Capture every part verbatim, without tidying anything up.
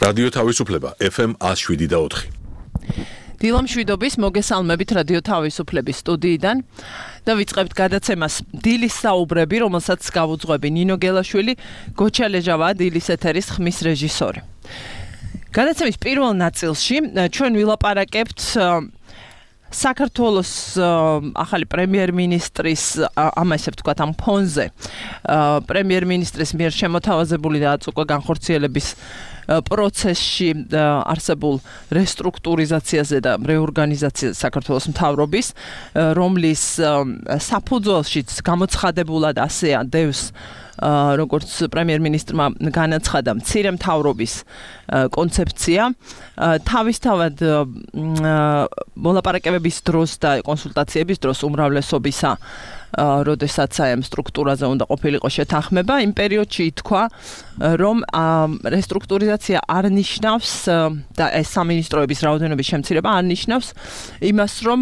რადიო თავისუფლება ეფ ემ one oh seven და four. დილამშვიდობის მოგესალმებით რადიო თავისუფლების სტუდიიდან და ვიწყებთ გადაცემას დილის საუბრები, რომელსაც გავუძღვები ნინო გელაშვილი, გოჩა ლეჟავაა დილის ეთერის ხმის რეჟისორი. გადაცემის პირველ ნაწილში ჩვენ ვილაპარაკებთ საქართველოს ახალი პრემიერ-მინისტრის ამ ესე ვთქვათ ამ ფონზე პრემიერ-მინისტრის მიერ შემოთავაზებული და უკვე განხორციელების პროცესში არსებულ რესტრუქტურიზაციაზე და რეორგანიზაციაზე საქართველოს მთავრობის, რომლის საფუძველშიც გამოცხადებულად ასე ადევს როგორც პრემიერ-მინისტრმა განაცხადა მცირე მთავრობის კონცეფცია, თავისთავად მოლაპარაკებების დროს და კონსულტაციების დროს უმრავლესობისა როდესაც აი ამ სტრუქტურაზე უნდა ყოფილიყო შეთანხმება, იმ პერიოდში ითქვა, რომ რესტრუქტურიზაცია არ ნიშნავს და ეს სამინისტროების რაოდენობის შემცირება არ ნიშნავს იმას, რომ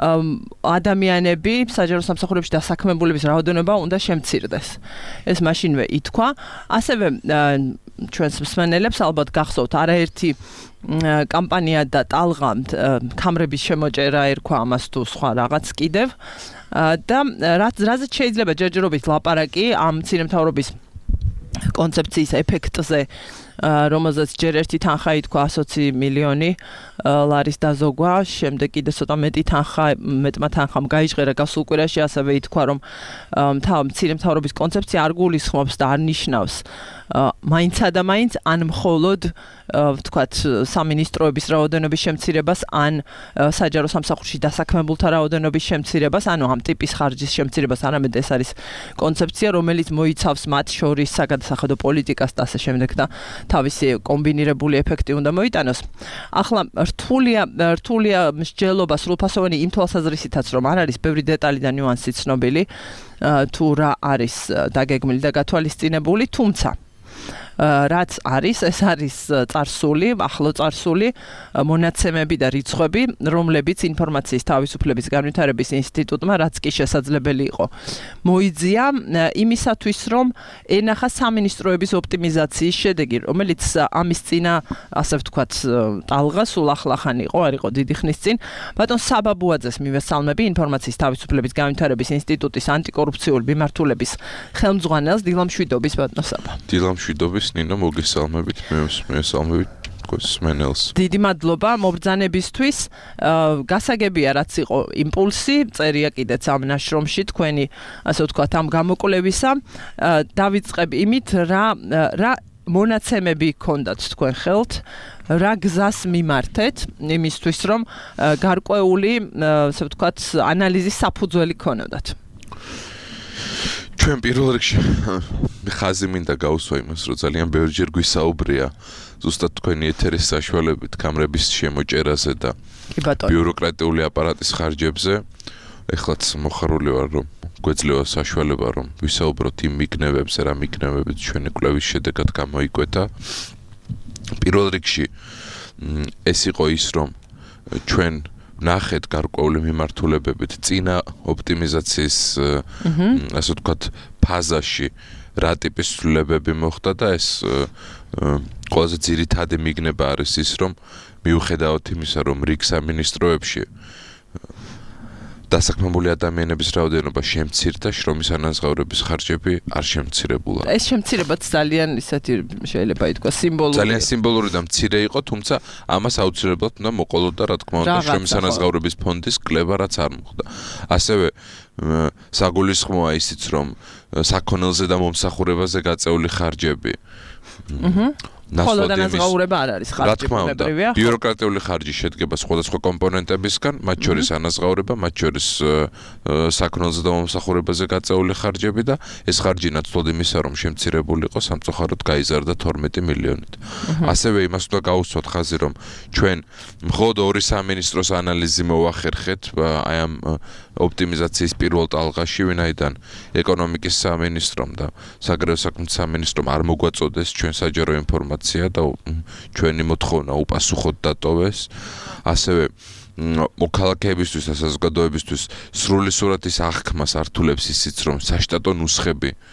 ადამიანები საჯარო სამსახურებში დასაქმებულების რაოდენობა უნდა შემცირდეს. ეს მაშინვე ითქვა, ასევე ჩვენს მსმენელებს ალბათ გახსოვთ არაერთი კამპანია და ტალღა ქამრების შემოჭერა ერქვა ამას თუ სხვა რაღაც კიდევ და რაც რაზეც შეიძლება ჯერჯერობით ლაპარაკი ამ მცირე მთავრობის კონცეფციის ეფექტზე, რომელზეც ჯერ ერთი თანხა ითქვა one hundred twenty მილიონი ლარის დაზოგვა, შემდეგ კიდე ცოტა მეტი თანხა, მეტმა თანხამ გაიჟღერა გასულ კვირაში, ასევე ითქვა, რომ მცირე მთავრობის კონცეფცია არ გულისხმობს და არ ნიშნავს მაინცა და მაინც ან მხოლოდ ვთქვათ სამინისტროების რაოდენობის შემცირებას, ან საჯარო სამსახურში დასაქმებულთა რაოდენობის შემცირებას, ანუ ამ ტიპის ხარჯის შემცირებას, არამედ ეს არის კონცეფცია, რომელიც მოიცავს მათ შორის საგადასახადო პოლიტიკას და ასე შემდეგ და თავისი კომბინირებული ეფექტი უნდა მოიტანოს. ახლა რთულია რთულია მსჯელობა სრულფასოვანი იმ თვალსაზრისითაც, რომ არ არის ბევრი დეტალი და ნიუანსი ცნობილი, თუ რა არის დაგეგმილი და გათვალისწინებული, თუმცა რაც არის, ეს არის წარსული, ახლო წარსული მონაცემები და რიცხვები, რომლებიც ინფორმაციის თავისუფლების განვითარების ინსტიტუტმა, რაც კი შესაძლებელი იყო, მოიძია იმისათვის, რომ ენახა სამინისტროების ოპტიმიზაციის შედეგი, რომელიც ამის წინა, ასე ვთქვათ, ტალღა სულ ახლახანი იყო, არ იყო დიდი ხნის წინ. ბატონ საბაბუაძეს მივესალმები, ინფორმაციის თავისუფლების განვითარების ინსტიტუტის ანტიკორუფციული მიმართულების ხელმძღვანელს, დილამშვიდობის ბატონ საბა. დილამშვიდობის ნინო, მოგესალმებით, მესალმებით მსმენელს. დიდი მადლობა მობრძანებისთვის. გასაგებია, რაც იყო იმპულსი, წერია კიდეც ამ ნაშრომში თქვენი, ასე ვთქვათ, ამ გამოკვლევისა. დავიწყებ იმით, რა რა მონაცემები გქონდათ თქვენ ხელთ, რა გზას მიმართეთ იმისთვის, რომ გარკვეული, ასე ვთქვათ, ანალიზის საფუძველი გქონოდათ. ჩვენ პირველ რიგში ხაზი მინდა გავუსვა იმას, რომ ძალიან ბევრჯერ გვისაუბრია ზუსტად თქვენი ეთერის საშუალებით კამრების შემოჭერაზე და ბიუროკრატიული აპარატის ხარჯებზე. ეხლაც მოხარული ვარ, რომ გვეძლევა საშუალება, რომ ვისაუბროთ იმ მიგნებებზე, რა მიგნებებით ჩვენი კვლევის შედეგად გამოიკვეთა. პირველ რიგში ეს იყო ის, რომ ჩვენ ნახეთ გარკვეული მიმართულებებით წინა ოპტიმიზაციის ასე ვთქვათ ფაზაში რა ტიპის ცვლილებები მოხდა და ეს ყველაზე ძირითადი მიგნება არის ის, რომ მიუხედავად იმისა, რომ რიგ სამინისტროებში დასაქმებული ადამიანების რაოდენობა შემცირდა, შრომის ანაზღაურების ხარჯები არ შემცირებულა. ეს შემცირებაც ძალიან ისეთი შეიძლება ითქვა სიმბოლური. ძალიან სიმბოლური და მცირე იყო, თუმცა ამას აუცილებლად უნდა მოყოლოდა, რა თქმა უნდა, შრომის ანაზღაურების ფონდის კლება, რაც არ მოხდა. ასევე საგულისხმოა ისიც, რომ საქონელზე და მომსახურებაზე გაწეული ხარჯები ხოლო ანაზღაურება არ არის ხარჯი. რა თქმა უნდა, ბიუროკრატიული ხარჯი შედგება სხვადასხვა კომპონენტებისგან, მათ შორის ანაზღაურება, მათ შორის საქონელზე და მომსახურებაზე გაწეული ხარჯები და ეს ხარჯი ნაცვლად იმისა, რომ შემცირებულიყო, სამწუხაროდ გაიზარდა თორმეტი მილიონით. ასევე იმას უნდა გავუსვათ ხაზი, რომ ჩვენ მხოლოდ ორი სამინისტროს ანალიზი მოვახერხეთ აი ამ ოპტიმიზაციის პირველ ტალღაში, ვინაიდან ეკონომიკის სამინისტრომ და საგარეო საქმეთა სამინისტრომ არ მოგვაწოდეს ჩვენ საჯარო ინფორმაცია და ჩვენი მოთხოვნა უპასუხოდ დატოვეს. ასევე მოქალაქეებისთვის და საზოგადოებისთვის სრული სურათის აღქმას ართულებს ისიც, რომ საშტატო ნუსხები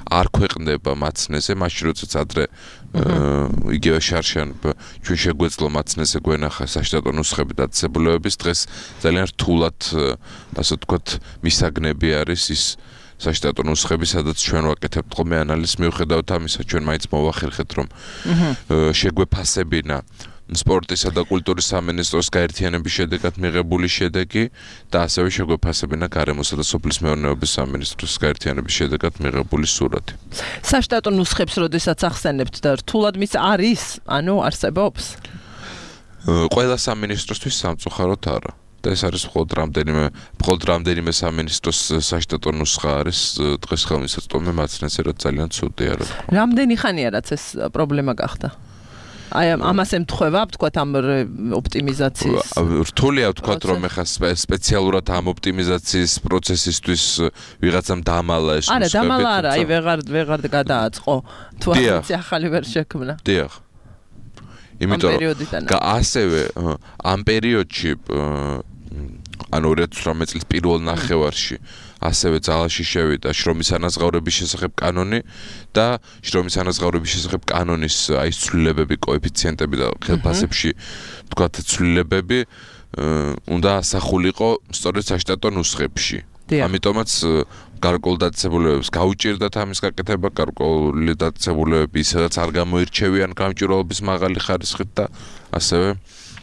არ ქვეყნდება მაცნეზე, მაშინ როდესაც ადრე იგივე შარშან ჩვენ შეგვეძლო მაცნეზე გვენახა საშტატო ნუსხები დაწესებულებების დღეს ძალიან რთულად ასე ვთქვათ მისაგნები არის ის საშტატო ნუსხები, სადაც ჩვენ ვაკეთებთ ხოლმე ანალიზს, მიუხედავად ამისა, ჩვენ მაინც მოვახერხეთ, რომ შეგვეფასებინა სპორტისა და კულტურის სამინისტროს გაერთიანების შედეგად მიღებული შედეგი და ასევე შეგვეფასებინა გარემოსა და სოფლის მეურნეობის სამინისტროს გაერთიანების შედეგად მიღებული სურათი. საშტატო ნუსხებს როდესაც ახსენებთ და რთულად მის არის, ანუ არსებობს? ყველა სამინისტროსთვის სამწუხაროდ არა. და ეს არის მხოლოდ რამდენიმე მხოლოდ რამდენიმე სამინისტროს საშტატო ნუსხა არის დღეს ხელმისაწვდომი მაცნეზე, რაც ძალიან ცუდია რა. რამდენი ხანია რაც ეს პრობლემა გახდა? აი ამას ემთხვევა, ვთქვათ, ამ ოპტიმიზაციის. რთულია ვთქვათ, რომ ეხა სპეციალურად ამ ოპტიმიზაციის პროცესისთვის ვიღაცამ დამალა ეს ნუსხები. არა, დამალა არა, აი ვეღარ ვეღარ გადააწყო. თუ ახალ ახალი ვერ შექმნა. დიახ. იმიტომ რომ ასევე ამ პერიოდში ანუ ორი ათას ოცდაოთხ წლის პირველ ნახევარში ასევე ძალაში შევიდა შრომის ანაზღაურების შესახებ კანონი და შრომის ანაზღაურების შესახებ კანონის აი ცვლილებები, კოეფიციენტები და ხელფასებში თქვათ ცვლილებები უნდა ასახულიყო სწორედ საშტატო ნუსხებში. ამიტომაც გარკვეულ დაწესებულებებს გაუჭირდათ ამის გაკეთება, გარკვეული დაწესებულებები ისედაც არ გამოირჩევიან გამჭვირვალობის მაღალი ხარისხით და ასევე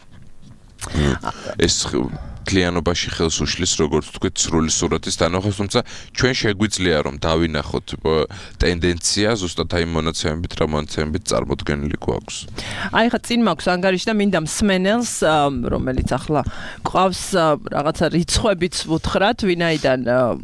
ეს კლიანობაში ხელს უშლის, როგორც ვთქვით, სრული სურათის დანახვა, თუმცა ჩვენ შეგვიძლია რომ დავინახოთ ტენდენცია ზუსტად აი მონაცემებით, რა მონაცემებით წარმოდგენილი გვაქვს. აი ხა წინ მაქვს ანგარიში და მინდა მსმენელს, რომელიც ახლა ყავს რაღაცა რიცხვებით ვუთხრათ, ვინაიდან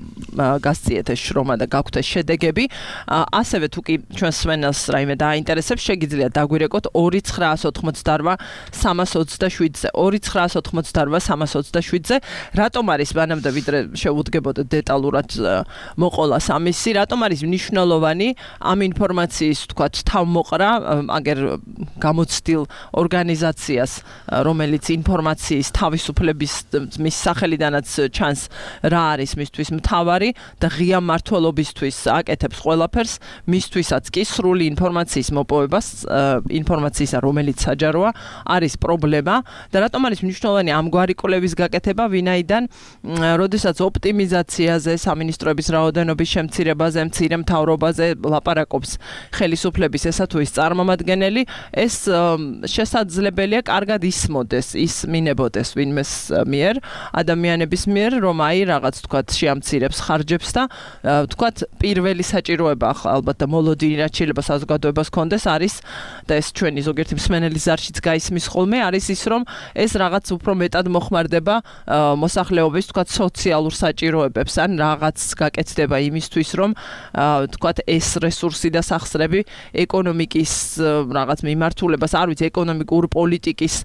გასწიეთ ეს შრომა და გაქვთ ეს შედეგები, ასევე თუ კი ჩვენ მსმენელს რაიმე დააინტერესებს, შეგიძლია დაგვირეკოთ ორი ცხრაას ოცდაოთხ სამას ოცდაშვიდზე, ორი ცხრაას ოცდაოთხ სამას ოცდაშვიდზე. რატომ არის მანამდე ვიდრე შევუდგებოდეთ დეტალურად მოყოლას ამისი, რატომ არის მნიშვნელოვანი ამ ინფორმაციის თქვათ თავმოყრა აგერ გამოცდილ ორგანიზაციას, რომელიც ინფორმაციის თავისუფლების მის სახელიდანაც ჩანს რა არის მისთვის მთავარი და ღია მმართველობისთვის აკეთებს ყველაფერს, მისთვისაც კი სრული ინფორმაციის მოპოვებას, ინფორმაციისა, რომელიც საჯაროა, არის პრობლემა და რატომ არის მნიშვნელოვანი ამგვარი კვლევის გაკეთება, ვინაიდან როდესაც ოპტიმიზაციაზე, სამინისტროების რაოდენობის შემცირებაზე, მცირე მთავრობაზე ლაპარაკობს ხელისუფლების ესა თუ ის წარმომადგენელი, ეს შესაძლებელია კარგად ისმოდეს, ისმინებოდეს ვინმეს მიერ, ადამიანების მიერ, რომ აი რაღაც თქვათ შეამცირებს ხარჯებს და თქვათ პირველი საჭიროება ალბათ და მოლოდინი რაც შეიძლება საზოგადოებას კონდეს არის და ეს ჩვენი ზოგიერთი მსმენელის ზარშიც გაისმის ხოლმე, არის ის რომ ეს რაღაც უფრო მეტად მოხმარდება მოსახლეობის თქვათ სოციალურ საჭიროებებს ან რაღაც გაკეთდება იმისთვის რომ თქვათ ეს რესურსი და სახსრები ეკონომიკის რაღაც მიმართულებას, არ ვიცი, ეკონომიკურ პოლიტიკის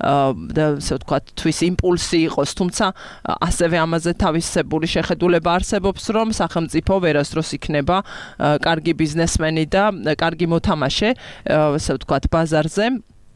და ასე ვთქვათ თვის იმპულსი იყოს, თუმცა ასევე ამაზე თავისებური შეხედულება არსებობს, რომ სახელმწიფო ვერასდროს იქნება კარგი ბიზნესმენი და კარგი მოთამაშე, ასე ვთქვათ ბაზარზე.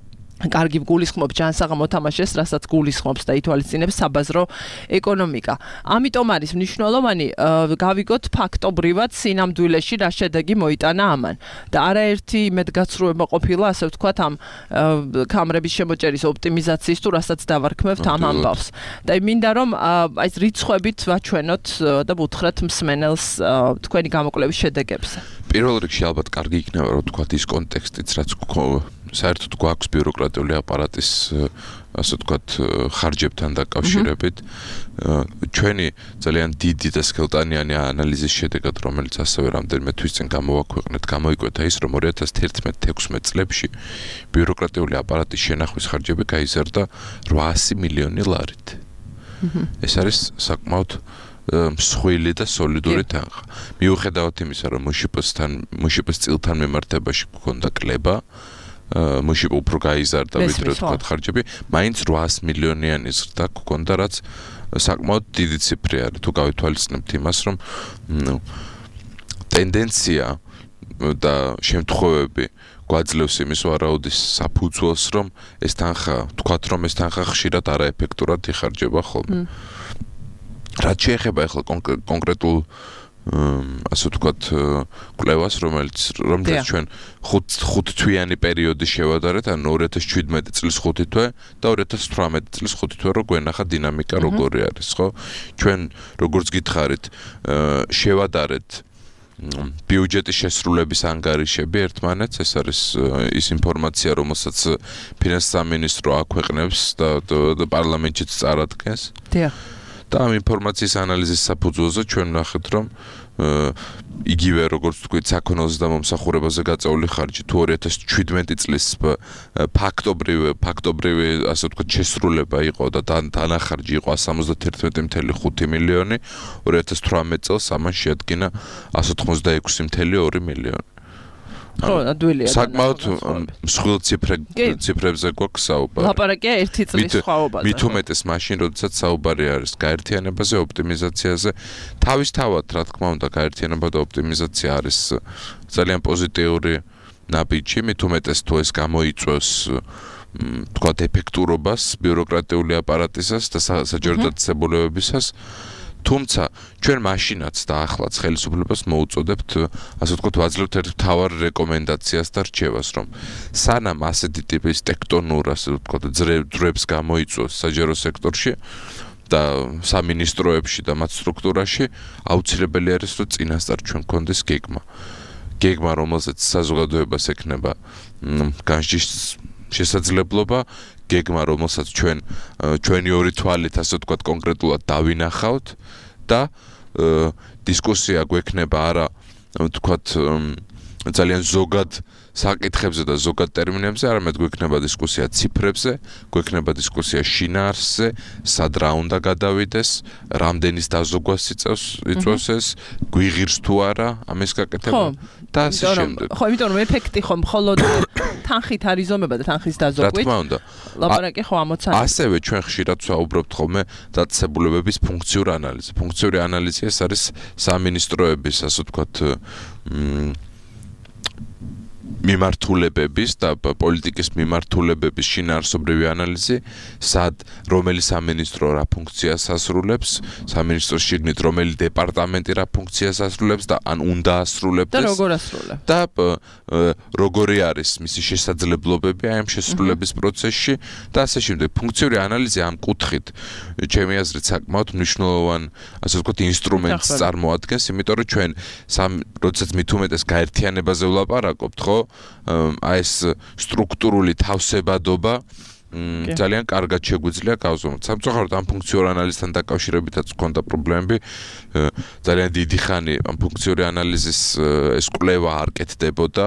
კარგი გულისხმობს ჯანსაღ მოთამაშეს, რასაც გულისხმობს და ითვალისწინებს საბაზრო ეკონომიკა. ამიტომ არის მნიშვნელოვანი გავიგოთ ფაქტობრივად სინამდვილეში რა შედეგი მოიტანა ამან. და არაერთი იმედგაცრუება ყოფილა, ასე ვთქვათ, ამ კამრების შემოჭერის ოპტიმიზაციის თუ რასაც დავარქმევთ ამ ამბავს. და მინდა რომ აი რიცხვებით ვაჩვენოთ და ვუთხრათ მსმენელს თქვენი გამოკვლევის შედეგებზე. პირველ რიგში ალბათ კარგი იქნება რომ ვთქვათ ის კონტექსტიც, რაც საერთოდ გვაქვს ბიუროკრატიული აპარატის ასე ვთქვათ ხარჯებთან დაკავშირებით, ჩვენი ძალიან დიდი და სქელტანიანი ანალიზის შედეგად, რომელიც ასევე რამდენიმე თვის წინ გამოვაქვეყნეთ, გამოიკვეთა ის, რომ ორი ათას თერთმეტ ექვსმეტ წლებში ბიუროკრატიული აპარატის შენახვის ხარჯები გაიზარდა რვაასი მილიონი ლარით. ეს არის საკმაოდ მსხვილი და სოლიდური თანხა. მიუხედავად იმისა, რომ მუშიპ-თან, მუშიპ-ის წილთან მიმართებაში გქონდა კლება, მუშიპ უფრო გაიზარდა ვიდრე თქვათ ხარჯები, მაინც რვაას მილიონიანი ზრდა გქონდა, რაც საკმაოდ დიდი ციფრი არის. თუ გავითვალისწინებთ იმას, რომ ტენდენცია და შემთხვევები გვაძლევს იმის ვარაუდის საფუძველს, რომ ეს თანხა, თქვათ რომ ეს თანხა ხშირად არაეფექტურად იხარჯება ხოლმე. რაც შეეხება ახლა კონკრეტულ ასე ვთქვათ, კვლევას, რომელიც რომელსაც ჩვენ ხუთ თვიანი პერიოდი შევადარეთ, ანუ ორი ათას შვიდმეტი წლის ხუთი თვე და ორი ათას თვრამეტი წლის ხუთი თვე, რო გვენახა დინამიკა როგორი არის, ხო? ჩვენ როგორც გითხარით, შევადარეთ ბიუჯეტის შესრულების ანგარიშები ერთმანეთს, ეს არის ის ინფორმაცია, რომელსაც ფინანსთა სამინისტრო აქვეყნებს და პარლამენტშიც წარადგენს. დიახ. და ამ ინფორმაციის ანალიზის საფუძველზე ჩვენ ვნახეთ, რომ იგივე როგორც თქვით, საქონელზე და მომსახურებაზე გაწეული ხარჯი თუ ორი ათას შვიდმეტი წლის ფაქტობრივი ფაქტობრივი ასე ვთქვათ შესრულება იყო და დანახარჯი იყო εκατს სამოცდაერთმეტი წუთი ხუთი მილიონი, ორი ათას თვრამეტ წელს ამან შეადგინა εκατს ოცდაექვსი წუთი ორი მილიონი. ხო, ადვილია. საკმაოდ მსხვილ ციფრებზე გვაქვს საუბარი. ლაპარაკია ერთი წლის სხვაობაზე. მით უმეტეს მაშინ, როდესაც საუბარი არის გაერთიანებაზე, ოპტიმიზაციაზე, თავისთავად, რა თქმა უნდა, გაერთიანება და ოპტიმიზაცია არის ძალიან პოზიტიური ნაბიჯი, მით უმეტეს თუ ეს გამოიწვევს თქვათ ეფექტურობას ბიუროკრატიული აპარატისას და საჯარო დაწესებულებებისას. თუმცა ჩვენ მაშინაც და ახლაც ხელისუფლებას მოუწოდებთ, ასე ვთქვათ, ვაძლევთ ერთ მთავარ რეკომენდაციას და რჩევას, რომ სანამ ასეთი ტიპის ტექტონურ, ასე ვთქვათ, ძრებს გამოიწვევს საჯარო სექტორში და სამინისტროებში და მათ სტრუქტურაში, აუცილებელი არის, რომ წინასწარ ჩვენ გქონდეს გეგმა. გეგმა, რომელზეც საზოგადოებას ექნება განსჯის შესაძლებლობა, გეგმა, რომელსაც ჩვენ ჩვენი ორი თვალით, ასე ვთქვათ, კონკრეტულად დავინახავთ და დისკუსია გვექნება არა, ვთქვათ, ძალიან ზოგად საკითხებზე და ზოგად ტერმინებზე, არამედ გვექნება დისკუსია ციფრებზე, გვექნება დისკუსია შინაარსზე, სად რა უნდა გადავიდეს, რამდენის დაზოგვას იწევს იწვევს ეს, გვიღირს თუ არა ამის გაკეთება და ასე შემდეგ. ხო, იმიტომ რომ ეფექტი ხო მხოლოდ თანხით არის ზომება და თანხის დაზოგვით. რა თქმა უნდა. ლაპარაკი ხო ამოცანა. ასევე ჩვენ ხშირად ვსაუბრობთ ხოლმე დაწესებულებების ფუნქციურ ანალიზზე. ფუნქციური ანალიზი ეს არის სამინისტროების, ასე ვთქვათ, მიმართულებების და პოლიტიკის მიმართულებების შინაარსობრივი ანალიზი, სად რომელი სამინისტრო რა ფუნქციას ასრულებს, სამინისტროს შიგნით რომელი დეპარტამენტი რა ფუნქციას ასრულებს და ან უნდა ასრულებდეს და როგორ ასრულებს და როგორი არის მისი შესაძლებლობები აი ამ შესრულების პროცესში და ასე შემდეგ. ფუნქციური ანალიზი ამ კუთხით ჩემი აზრით საკმაოდ მნიშვნელოვან, ასე ვთქვათ, ინსტრუმენტს წარმოადგენს, იმიტომ რომ ჩვენ როდესაც მით უმეტეს გაერთიანებაზე ვლაპარაკობთ, ხო? აი ეს სტრუქტურული თავსებადობა ძალიან კარგად შეგვიძლია გავზომოთ. სამწუხაროდ ამ ფუნქციურ ანალიზთან დაკავშირებითაც ჰქონდა პრობლემები. ძალიან დიდი ხანი ამ ფუნქციური ანალიზის ეს კვლევა არ კეთდებოდა.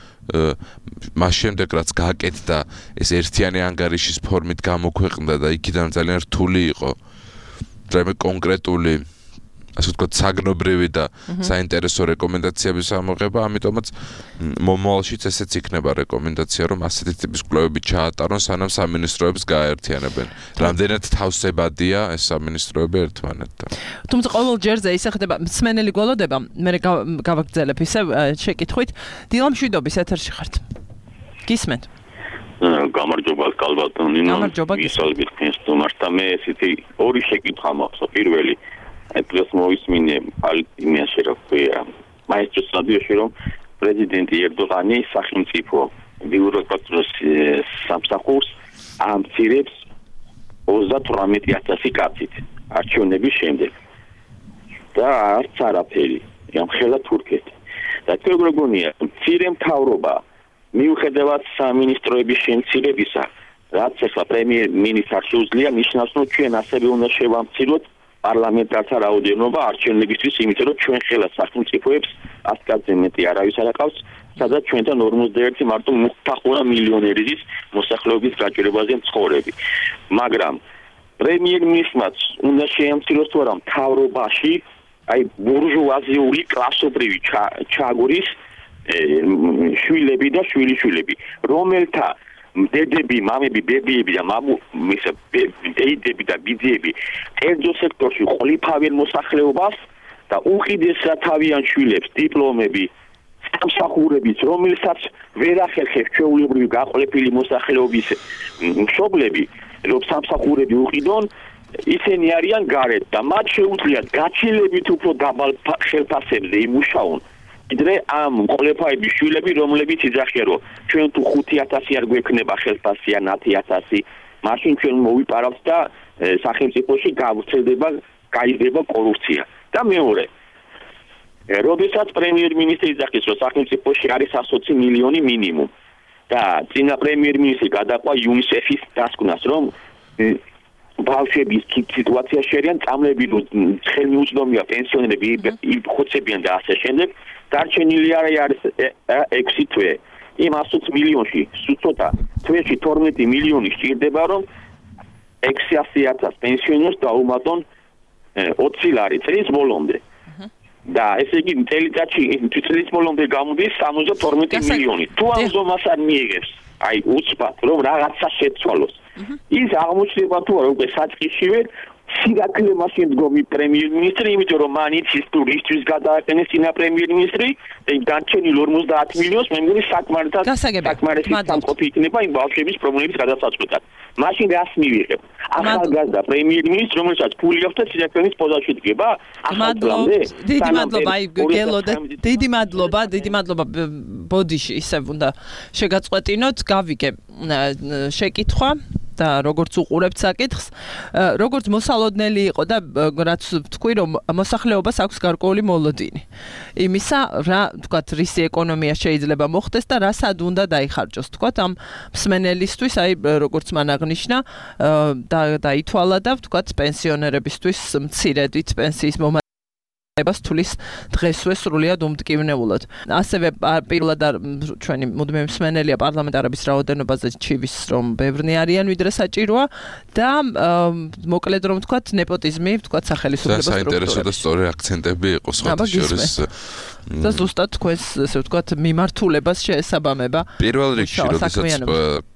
მას შემდეგ რაც გააკეთდა, ეს ერთიანი ანგარიშის ფორმით გამოქვეყნდა და იქიდან ძალიან რთული იყო რაიმე კონკრეტული, ასე ვთქვათ, საგნობრივი და საინტერესო რეკომენდაციების ამოღება, ამიტომაც მომავალშიც ესეც იქნება რეკომენდაცია, რომ ასეთი ტიპის კვლევები ჩაატარონ, სანამ სამინისტროებს გააერთიანებენ. რამდენად თავსებადია ეს სამინისტროები ერთმანეთთან. თუმცა ყოველ ჯერზე ისე ხდება, მსმენელი გველოდება, მე გავაგრძელებ ისე შეკითხვით, დილა მშვიდობის ეთერში ხართ. გისმენთ? გამარჯობა კალბატონი. გამარჯობა. გისალმით ფინსტუმართა მე ესეთი ორი შეკითხვა მაქვს. პირველი დღეს მოვისმინე იმაში რა ქვია მაესტროს რადიოში, რომ პრეზიდენტი ერდოღანი სახელმწიფო ბიუროკრატიის სამსახურს ამცირებს ოცდათვრამეტი ათასი კაცით არჩევნების შემდეგ და არც არაფერი ამხელა თურქეთი. და თქვენ როგორია მცირე მთავრობა მიუხედავად სამინისტროების შემცირებისა, რაც ახლა პრემიერ-მინისტრს შეუძლია, ნიშნავს, რომ ჩვენ ასევე უნდა შევამციროთ პარლამენტართა რაოდენობა არჩევნებისთვის, იმიტომ რომ ჩვენ ხელა სახელმწიფოებს ათ კაცზე მეტი არავის არ აყავს, სადაც ჩვენთან ორმოცდაერთი მარტო მუხტახურა მილიონერის მოსახლეობის გაჭირებაზე მცხოვრები. მაგრამ პრემიერ-მინისტრს უნდა შეამციროს თუ არა მთავრობაში აი ბურჟუაზიული კლასობრივი ჩაგურის შვილები და შვილიშვილები, რომელთა დედები, მამები, ბებიები და მამუ, ისა დეიდები და ბიძიები კერძო სექტორში ყოლიფავენ მოსახლეობას და უყიდესად თავიანთ შვილებს დიპლომები, სამსახურებით, რომელსაც ვერ ახერხებს ჩვეულებრივი გაყოლებული მოსახლეობის მშობლები, რომ სამსახურები უყიდონ ისინი არიან გარეთ და მათ შეუძლიათ გაჩილებით უფრო დაბალ ხელფასებზე იმუშაონ. Idre am ყოლეფაების შვილები რომლებიც იძახიან რომ ჩვენ თუ ხუთი ათასი არ გვექნება ხელფასი ან ათი ათასი მაშინ ჩვენ მოვიპარავთ და სახელმწიფოში გავრცელდება გაიზრდება კორუფცია და მეორე როდესაც პრემიერ-მინისტრი იძახის რომ სახელმწიფოში არის ასოცი მილიონი მინიმუმ და წინა პრემიერ-მინისტრი გადაყვა იუნისეფის დასკვნას რომ ბავშვების სიტუაცია შეერიან წამლებილ ხელმიუწვდომია პენსიონერები იხოცებიან და ასე შემდეგ დარჩენილი არის ექვსი თვე იმ ასოც მილიონში სუცოტა თვეში თორმეტი მილიონი სჭირდება რომ ექვსი ათას პენსიონერს დაუმატონ ოცი ლარი წლის ბოლომდე და ესე იგი წელიწადში წლის ბოლომდე გამოდის სამოცდათორმეტი მილიონი თუ ამ ზომას არ მიიღებს აი უცბად რომ რაღაცა შეცვალოს ის აღმოჩნდება თუ არა უკვე საწყისშივე სირაკლე მაშინ დგომი პრემიერ-მინისტრი იმიტომ რომ მან იცის თუ რისთვის გადააყენეს წინა პრემიერ-მინისტრი და დარჩენილ ორმოცდაათ მილიონს მე მგონი საკმარისად საკმარისი სამყოფი იქნება იმ ბავშვების პრობლემების გადასაწყვეტად მაშინ რას მივიღებ ახალგაზრდა პრემიერ-მინისტრი რომელსაც ფული აქვს და სირაკლის პოზაში დგება მადლობა დიდი მადლობა აი გელოდე დიდი მადლობა დიდი მადლობა ბოდიში ისევ უნდა შეგაწყვეტინოთ გავიგე შეკითხვა და როგორც უყურებთ საკითხს, როგორც მოსალოდნელი იყო და რაც თქვი რომ მოსახლეობას აქვს გარკვეული მოლოდინი. იმისა, რა თქვათ, რისი ეკონომია შეიძლება მოხდეს და რასად უნდა დაიხარჯოს, თქვათ, ამ მსმენელისთვის, აი როგორც მან აღნიშნა, და დაითვალა და თქვათ, პენსიონერებისთვის მცირედით პენსიის მომა ებას თulis დღესვე სრულიად უმტკივნეულად. ასევე პირველად ჩვენი მუდმივი მსმენელია პარლამენტარების რაოდენობაზე ჩივის რომ ბევრნი არიან ვიდრე საჭიროა და მოკლედ რომ თქვათ ნეპოტიზმი თქვათ სახელმწიფო საინტერესო და სწორი აქცენტები იყო სხვათა შორის და ზუსტად თქვენს ესე ვთქვათ მიმართულებას შეესაბამება. პირველ რიგში როდესაც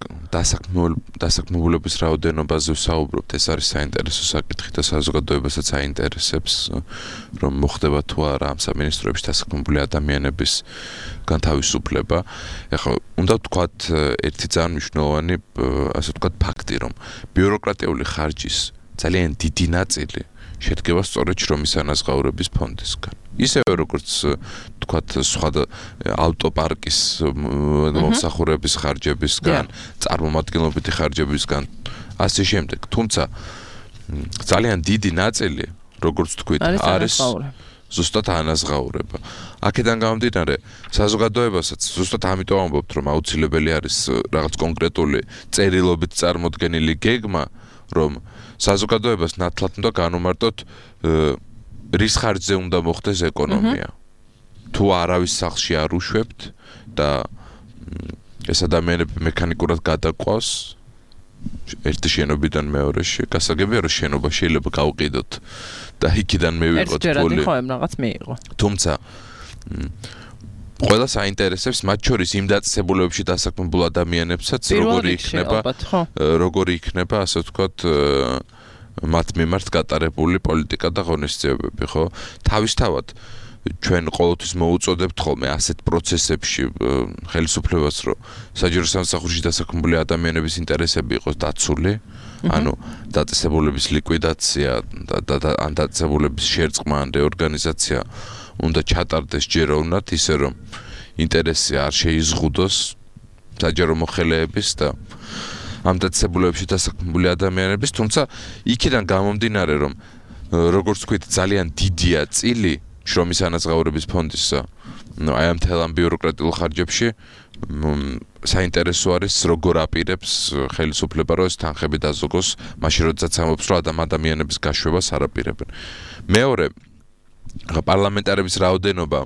დასაქმებულების რაოდენობაზე ვსაუბრობთ ეს არის საინტერესო საკითხი და საზოგადოებასაც აინტერესებს რომ მოხდება თუ არა ამ სამინისტროებში დასაქმებული ადამიანების განთავისუფლება. ეხლა უნდა ვთქვათ ერთი ძალიან მნიშვნელოვანი ასე ვთქვათ ფაქტი რომ ბიუროკრატიული ხარჯის ძალიან დიდი ნაწილი შედგება სწორედ შრომის ანაზღაურების ფონდისგან. ისევე როგორც თქვათ სხვა ავტოპარკის მომსახურების ხარჯებისგან, წარმომადგენლობითი ხარჯებისგან, ასე შემდეგ. თუმცა ძალიან დიდი ნაწილი როგორც თქვით, არის ზუსტად ანაზღაურება. აქედან გამომდინარე, საზოგადოებასაც ზუსტად ამიტომ ამბობთ, რომ აუცილებელი არის რაღაც კონკრეტული წერილობით წარმოდგენილი გეგმა, რომ საზოგადოებას ნათლად უნდა განუმარტოთ რის ხარჯზე უნდა მოხდეს ეკონომია. თუ არავის სახლში არ უშვებთ და ეს ადამიანები მექანიკურად გადაყვავს ერთი შენობიდან მეორეში, გასაგებია რომ შენობა შეიძლება გავყიდოთ და იქიდან მივიღოთ ფული. თუმცა ყველას აინტერესებს მათ შორის იმ დაწესებულებებში დასაქმებულ ადამიანებსაც როგორი იქნება როგორი იქნება ასე ვთქვათ მათ მიმართ გატარებული პოლიტიკა და ღონისძიებები, ხო? თავისთავად ჩვენ ყოველთვის მოუწოდებთ ხოლმე ასეთ პროცესებში ხელისუფლებას, რომ საჯარო სამსახურში დასაქმებული ადამიანების ინტერესები იყოს დაცული, ანუ დაწესებულების ლიკვიდაცია და ან დაწესებულების შერწყმა ან რეორგანიზაცია უნდა ჩატარდეს ჯეროვნად, ისე რომ ინტერესი არ შეიზღუდოს საჯარო მოხელეების და ამ დაწესებულებში დასაქმებული ადამიანების, თუმცა იქიდან გამომდინარე, რომ როგორც ვთქვით, ძალიან დიდია წილი შრომის ანაზღაურების ფონდისა, აი ამ თელ ამ ბიუროკრატიულ ხარჯებში საინტერესო არის როგორ აპირებს ხელისუფლება რომ ეს თანხები დაზოგოს, მაშინ როდესაც ამბობს რომ ადამ ადამიანების გაშვებას არ აპირებენ. მეორე პარლამენტარების რაოდენობა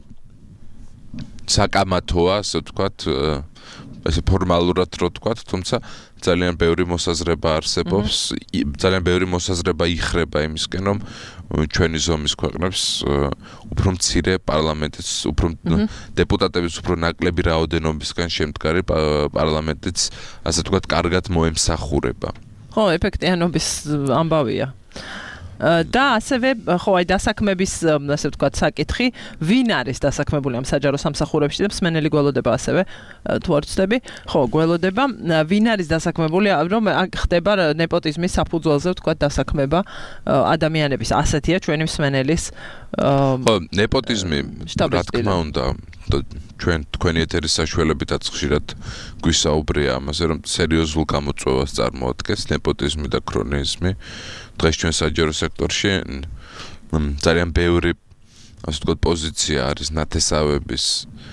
საკამათოა, ასე ვთქვათ, ესე ფორმალურად რო ვთქვათ, თუმცა ძალიან ბევრი მოსაზრება არსებობს, ძალიან ბევრი მოსაზრება იხრება იმისკენ, რომ ჩვენი ზომის ქვეყნებს უფრო მცირე პარლამენტის, უფრო დეპუტატების უფრო ნაკლები რაოდენობისგან შემდგარი პარლამენტიც, ასე ვთქვათ, კარგად მოემსახურება. ხო, ეფექტიანობის ამბავია. და ასევე ხო აი დასაქმების ასე ვთქვათ საკითხი, ვინ არის დასაქმებული ამ საჯარო სამსახურებში და მსმენელი გველოდება ასევე თუ არ ვცდები, ხო, გველოდება, ვინ არის დასაქმებული, რომ ხდება ნეპოტიზმის საფუძველზე ვთქვათ დასაქმება ადამიანების. ასეთია ჩვენი მსმენელის ხო, ნეპოტიზმი რა თქმა უნდა ჩვენ თქვენი ეთერის საშუალებითაც ხშირად გვისაუბრია ამაზე, რომ სერიოზულ გამოწვევას წარმოადგენს ნეპოტიზმი და ქრონიზმი. დღეს ჩვენ საჯარო სექტორში ძალიან ბევრი ასე ვთქვათ პოზიცია არის ნათესავების,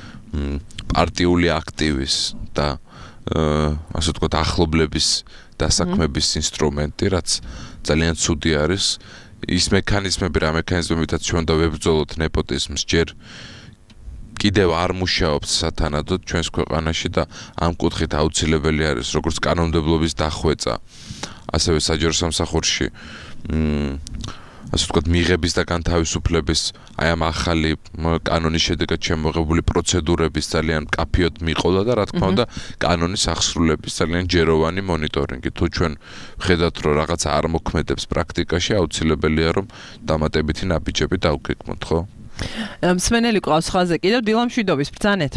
პარტიული აქტივის და ასე ვთქვათ ახლობლების დასაქმების ინსტრუმენტი, რაც ძალიან ცუდი არის. ის მექანიზმები, რა მექანიზმებითაც ჩვენ და ვებრძოლოთ ნეპოტიზმს, ჯერ კიდევ არ მუშაობს სათანადოდ ჩვენს ქვეყანაში და ამ კუთხით აუცილებელი არის როგორც კანონმდებლობის დახვეწა, ასევე საჯარო სამსახურში ასე ვთქვათ მიღების და განთავისუფლების აი ამ ახალი კანონის შედეგად შემოღებული პროცედურების ძალიან მკაფიოდ მიყოლა და რა თქმა უნდა კანონის აღსრულების ძალიან ჯეროვანი მონიტორინგი. თუ ჩვენ ვხედავთ რომ რაღაც არ მოქმედებს პრაქტიკაში, აუცილებელია რომ დამატებითი ნაბიჯები დავგეგმოთ, ხო? მსმენელი ყავს ხაზზე კიდევ დილამშვიდობის ბრძანეთ.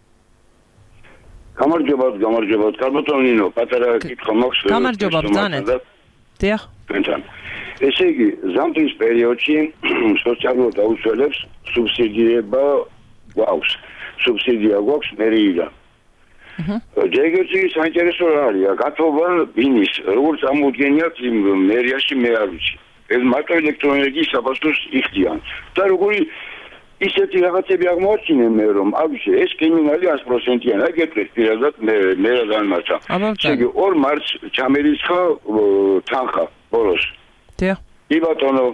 გამარჯობა, გამარჯობა. კარბატონინო, პატარა კითხვა მაქვს. გამარჯობა, ბრძანეთ. დიახ. თქვენთან. ესე იგი, ზამთრის პერიოდში სოციალურ დაუცველებს სუბსიდირება გვაქვს. სუბსიდია გვაქვს მერიიდან. ჯერგეცი საინტერესო რა არის? გათობა ბინის, როგორც ამოდგენიათ იმ მერიაში მე არ ვიცი. ეს მარტო ელექტროენერგიის საფასურს იხდიან. და როგორი ისეთი რაღაცები აღმოაჩინე მე რომ აღვიშე ეს კრიმინალი ას პროცენტიანი. აი გეტყვით პირადად მე მე რა განმართა. ესე იგი ორ მარტს ჩამერიცხა თანხა ბოლოს. დიახ. კი ბატონო.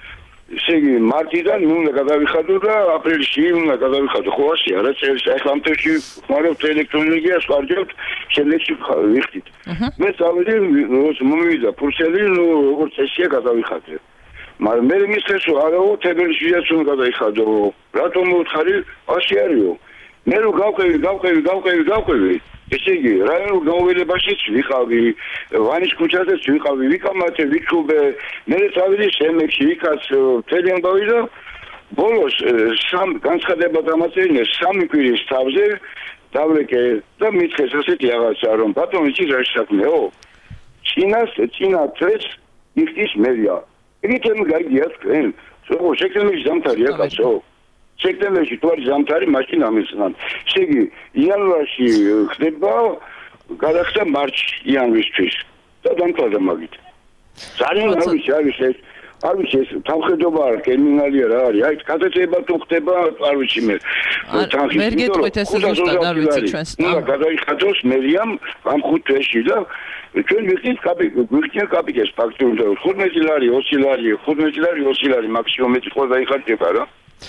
ესე იგი მარტიდან უნდა გადავიხადო და აპრილში უნდა გადავიხადო. ხო ასია რა წერს ახლა ამ თემში ხმარობთ ელექტროენერგიას ვარჯევთ შემდეგში ვიხდით. მე წავედი მომივიდა ფურცელი ნუ როგორც ესია გადავიხადე. მაგრამ მე მისხეს არაო თებერვლისშიაც უნდა გადაიხადო. რატომ მოთხარი ასე არისო? მე რო გავყევი, გავყევი, გავყევი, გავყევი. ესე იგი, რაიონულ გაუველებაშიც ვიყავი, ვანის ქუჩაზეც ვიყავი, ვიკამათე, ვიჩუბე, მე წავედი შემდეგში, იქაც მთელი ამბავი და ბოლოს სამ განცხადება დამაწერინეს სამი კვირის თავზე დავლეკე და მითხეს ასეთი რაღაცა რომ ბატონო იცი რა საქმეო? წინას, წინა წელს იხდის მერია. იგითემ გაიგია თქვენ, ხო სექტემბერში ზამთარია კაცო. სექტემბერში თუ არის ზამთარი, მაშინ ამისგან. ესე იგი, იანვარში ხდება გადახდა მარტში იანვრისთვის და დამთავრდა მაგით. ძალიან არ ვიცი, არ ვიცი ეს არ ვიცი ეს თანხმდობა არ კრიმინალია რა არის. აი გადაწება თუ ხდება, არ ვიცი მე. თანხი ვერ გეტყვით ეს ზუსტად არ ვიცი ჩვენს. ნუ გადაიხადოს მერიამ ამ ხუთ თვეში და ჩვენ ვიხდით ვიხდით კაპიტეს ფაქტურა ხუთმეტი ლარი, ოცი ლარი, ხუთმეტი ლარი, ოცი ლარი მაქსიმუმ ეს ყველა დაიხარჯება რა.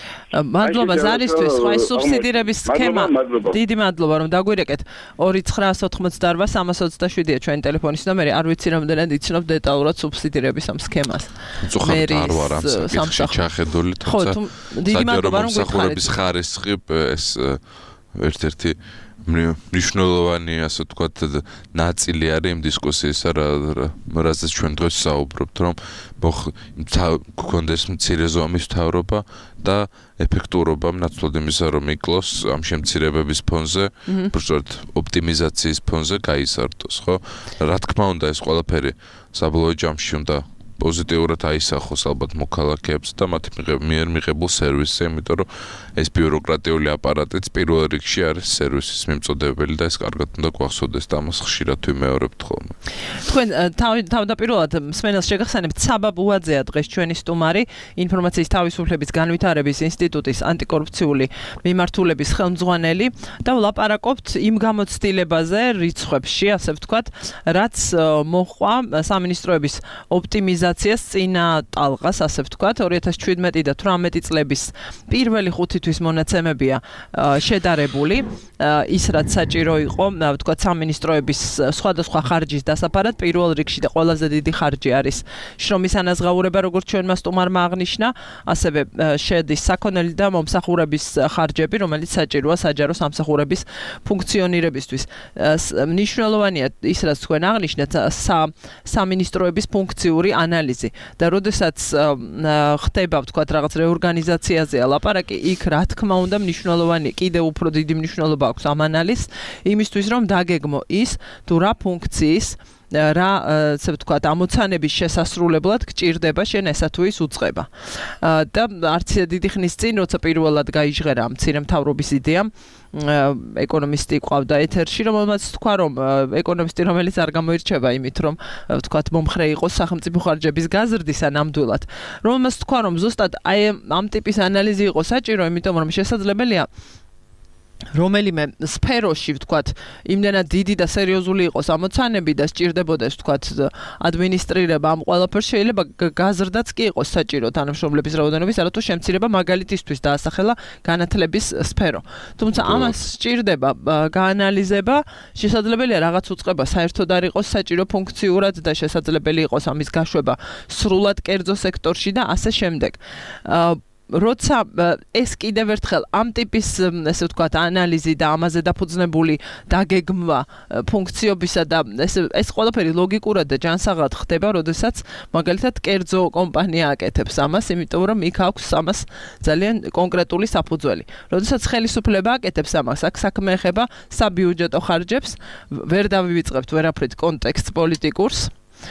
მადლობა ზარისთვის, სხვა სუბსიდირების სქემა. დიდი მადლობა რომ დაგვირეკეთ. ორი ცხრაას ოთხმოცდაარბა სამას ოცდაშვიდია ჩვენი ტელეფონის ნომერი. არ ვიცი რამდენად იცნობ დეტალურად სუბსიდირების ამ სქემას. მწუხაროდ არ ვარ ამ საკითხში ჩახედული, თუმცა დიდი მადლობა რომ გითხარით. ხარისხი ეს ერთ-ერთი მნიშვნელოვანი ასე ვთქვათ ნაწილი არის იმ დისკუსიისა, რაზეც ჩვენ დღეს საუბრობთ, რომ გქონდეს მცირე ზომის მთავრობა და ეფექტურობა ნაცვლად იმისა, რომ იკლოს ამ შემცირებების ფონზე, უბრალოდ ოპტიმიზაციის ფონზე გაიზარდოს, ხო? რა თქმა უნდა, ეს ყველაფერი საბოლოო ჯამში უნდა პოზიტიურად აისახოს ალბათ მოქალაქეებს და მათ მიერ მიღებულ სერვისზე, იმიტომ რომ ეს ბიუროკრატიული აპარატიც პირველ რიგში არის სერვისის მიმწოდებელი და ეს კარგად უნდა გვახსოვდეს და ამას ხშირად ვიმეორებთ ხოლმე. თქვენ თავდაპირველად მსმენელს შეგახსენებთ საბა ბუაძეა დღეს ჩვენი სტუმარი, ინფორმაციის თავისუფლების განვითარების ინსტიტუტის ანტიკორუფციული მიმართულების ხელმძღვანელი და ვლაპარაკობთ იმ გამოცდილებაზე რიცხვებში, ასე ვთქვათ, რაც მოჰყვა სამინისტროების ოპტიმიზაციას წინა ტალღას, ასე ვთქვათ, ორი ათას შვიდმეტი და თვრამეტი წლების პირველი ხუთი თვის მონაცემებია შედარებული, ის რაც საჭირო იყო, ვთქვათ, სამინისტროების სხვადასხვა ხარჯის დასაფარად, პირველ რიგში და ყველაზე დიდი ხარჯი არის შრომის ანაზღაურება, როგორც ჩვენმა სტუმარმა აღნიშნა, ასევე შედის საქონელი და მომსახურების ხარჯები, რომელიც საჭიროა საჯარო სამსახურების ფუნქციონირებისთვის. მნიშვნელოვანია ის, რაც თქვენ აღნიშნეთ, სამინისტროების ფუნქციური ანალიზი და როდესაც ხდება ვთქვათ რაღაც რეორგანიზაციაზეა ლაპარაკი, იქ რა თქმა უნდა მნიშვნელოვანი კიდევ უფრო დიდი მნიშვნელობა აქვს ამ ანალიზს იმისთვის რომ დაგეგმო ის თუ რა ფუნქციის რა ასე ვთქვათ ამოცანების შესასრულებლად გჭირდება შენ ესა თუ ის უწყება. და არც დიდი ხნის წინ როცა პირველად გაიჟღერა მცირე მთავრობის იდეა ეკონომისტი ყავდა ეთერში, რომელმაც თქვა რომ ეკონომისტი რომელიც არ გამოირჩევა იმით რომ ვთქვათ მომხრე იყოს სახელმწიფო ხარჯების გაზრდისა ნამდვილად, რომელმაც თქვა რომ ზუსტად აი ამ ტიპის ანალიზი იყო საჭირო, იმიტომ რომ შესაძლებელია რომელიმე სფეროში ვთქვათ იმდენად დიდი და სერიოზული იყოს ამოცანები და სჭირდებოდეს ვთქვათ ადმინისტრირება ამ ყველაფერს შეიძლება გაზრდაც კი იყოს საჭირო თანამშრომლების რაოდენობის არათუ შემცირება მაგალითისთვის დაასახელა განათლების სფერო. თუმცა ამას სჭირდება გაანალიზება, შესაძლებელია რაღაც უწყება საერთოდ არ იყოს საჭირო ფუნქციურად და შესაძლებელი იყოს ამის გაშვება სრულად კერძო სექტორში და ასე შემდეგ. როცა ეს კიდევ ერთხელ ამ ტიპის ესე ვთქვათ ანალიზი და ამაზე დაფუძნებული დაგეგმვა ფუნქციობისა და ეს ეს ყველაფერი ლოგიკურად და ჯანსაღად ხდება, როდესაც მაგალითად კერძო კომპანია აკეთებს ამას, იმიტომ რომ იქ აქვს ამას ძალიან კონკრეტული საფუძველი. როდესაც ხელისუფლება აკეთებს ამას, აქ საქმე ეხება საბიუჯეტო ხარჯებს, ვერ დავივიწყებთ ვერაფრით კონტექსტს პოლიტიკურს.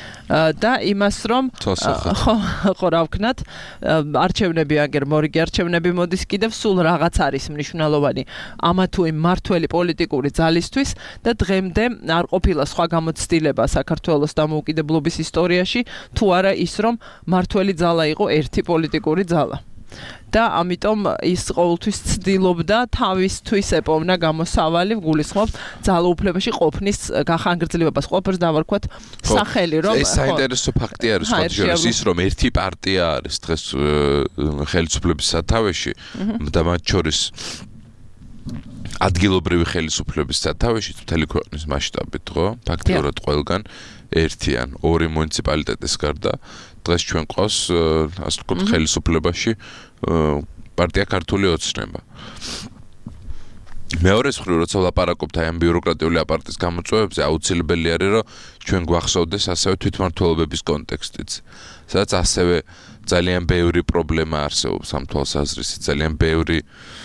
და იმას რომ ხო ხო რა ვქნათ არჩევნები აგერ მორიგი არჩევნები მოდის კიდევ სულ რაღაც არის მნიშვნელოვანი ამა თუ იმ მართველი პოლიტიკური ძალისთვის და დღემდე არ ყოფილა სხვა გამოცდილება საქართველოს დამოუკიდებლობის ისტორიაში თუ არა ის რომ მართველი ძალა იყო ერთი პოლიტიკური ძალა. და ამიტომ ის ყოველთვის ცდილობდა თავისთვის ეპოვნა გამოსავალი, გულისხმობ ძალაუფლებაში ყოფნის გახანგრძლივებას. ყველაფერს დავარქვათ სახელი, რომ ეს საინტერესო ფაქტი არის, ხოთჯერს ის რომ ერთი პარტია არის დღეს ხელისუფლების სათავეში და მათ შორის ადგილობრივი ხელისუფლების სათავეში მთელი ქვეყნის მასშტაბით, ხო? ფაქტიურად ყველგან ერთიან ორი მუნიციპალიტეტის გარდა დღეს ჩვენ ყავს ასე ვთქვათ ხელისუფლებაში პარტია ქართული ოცნება. მეორე მხრივ როცა ვლაპარაკობთ აი ამ ბიუროკრატიული აპარატის გამოწვევებზე, აუცილებელი არის რომ ჩვენ გვახსოვდეს ასევე თვითმმართველობების კონტექსტიც, სადაც ასევე ძალიან ბევრი პრობლემა არსებობს ამ თვალსაზრისით, ძალიან ბევრი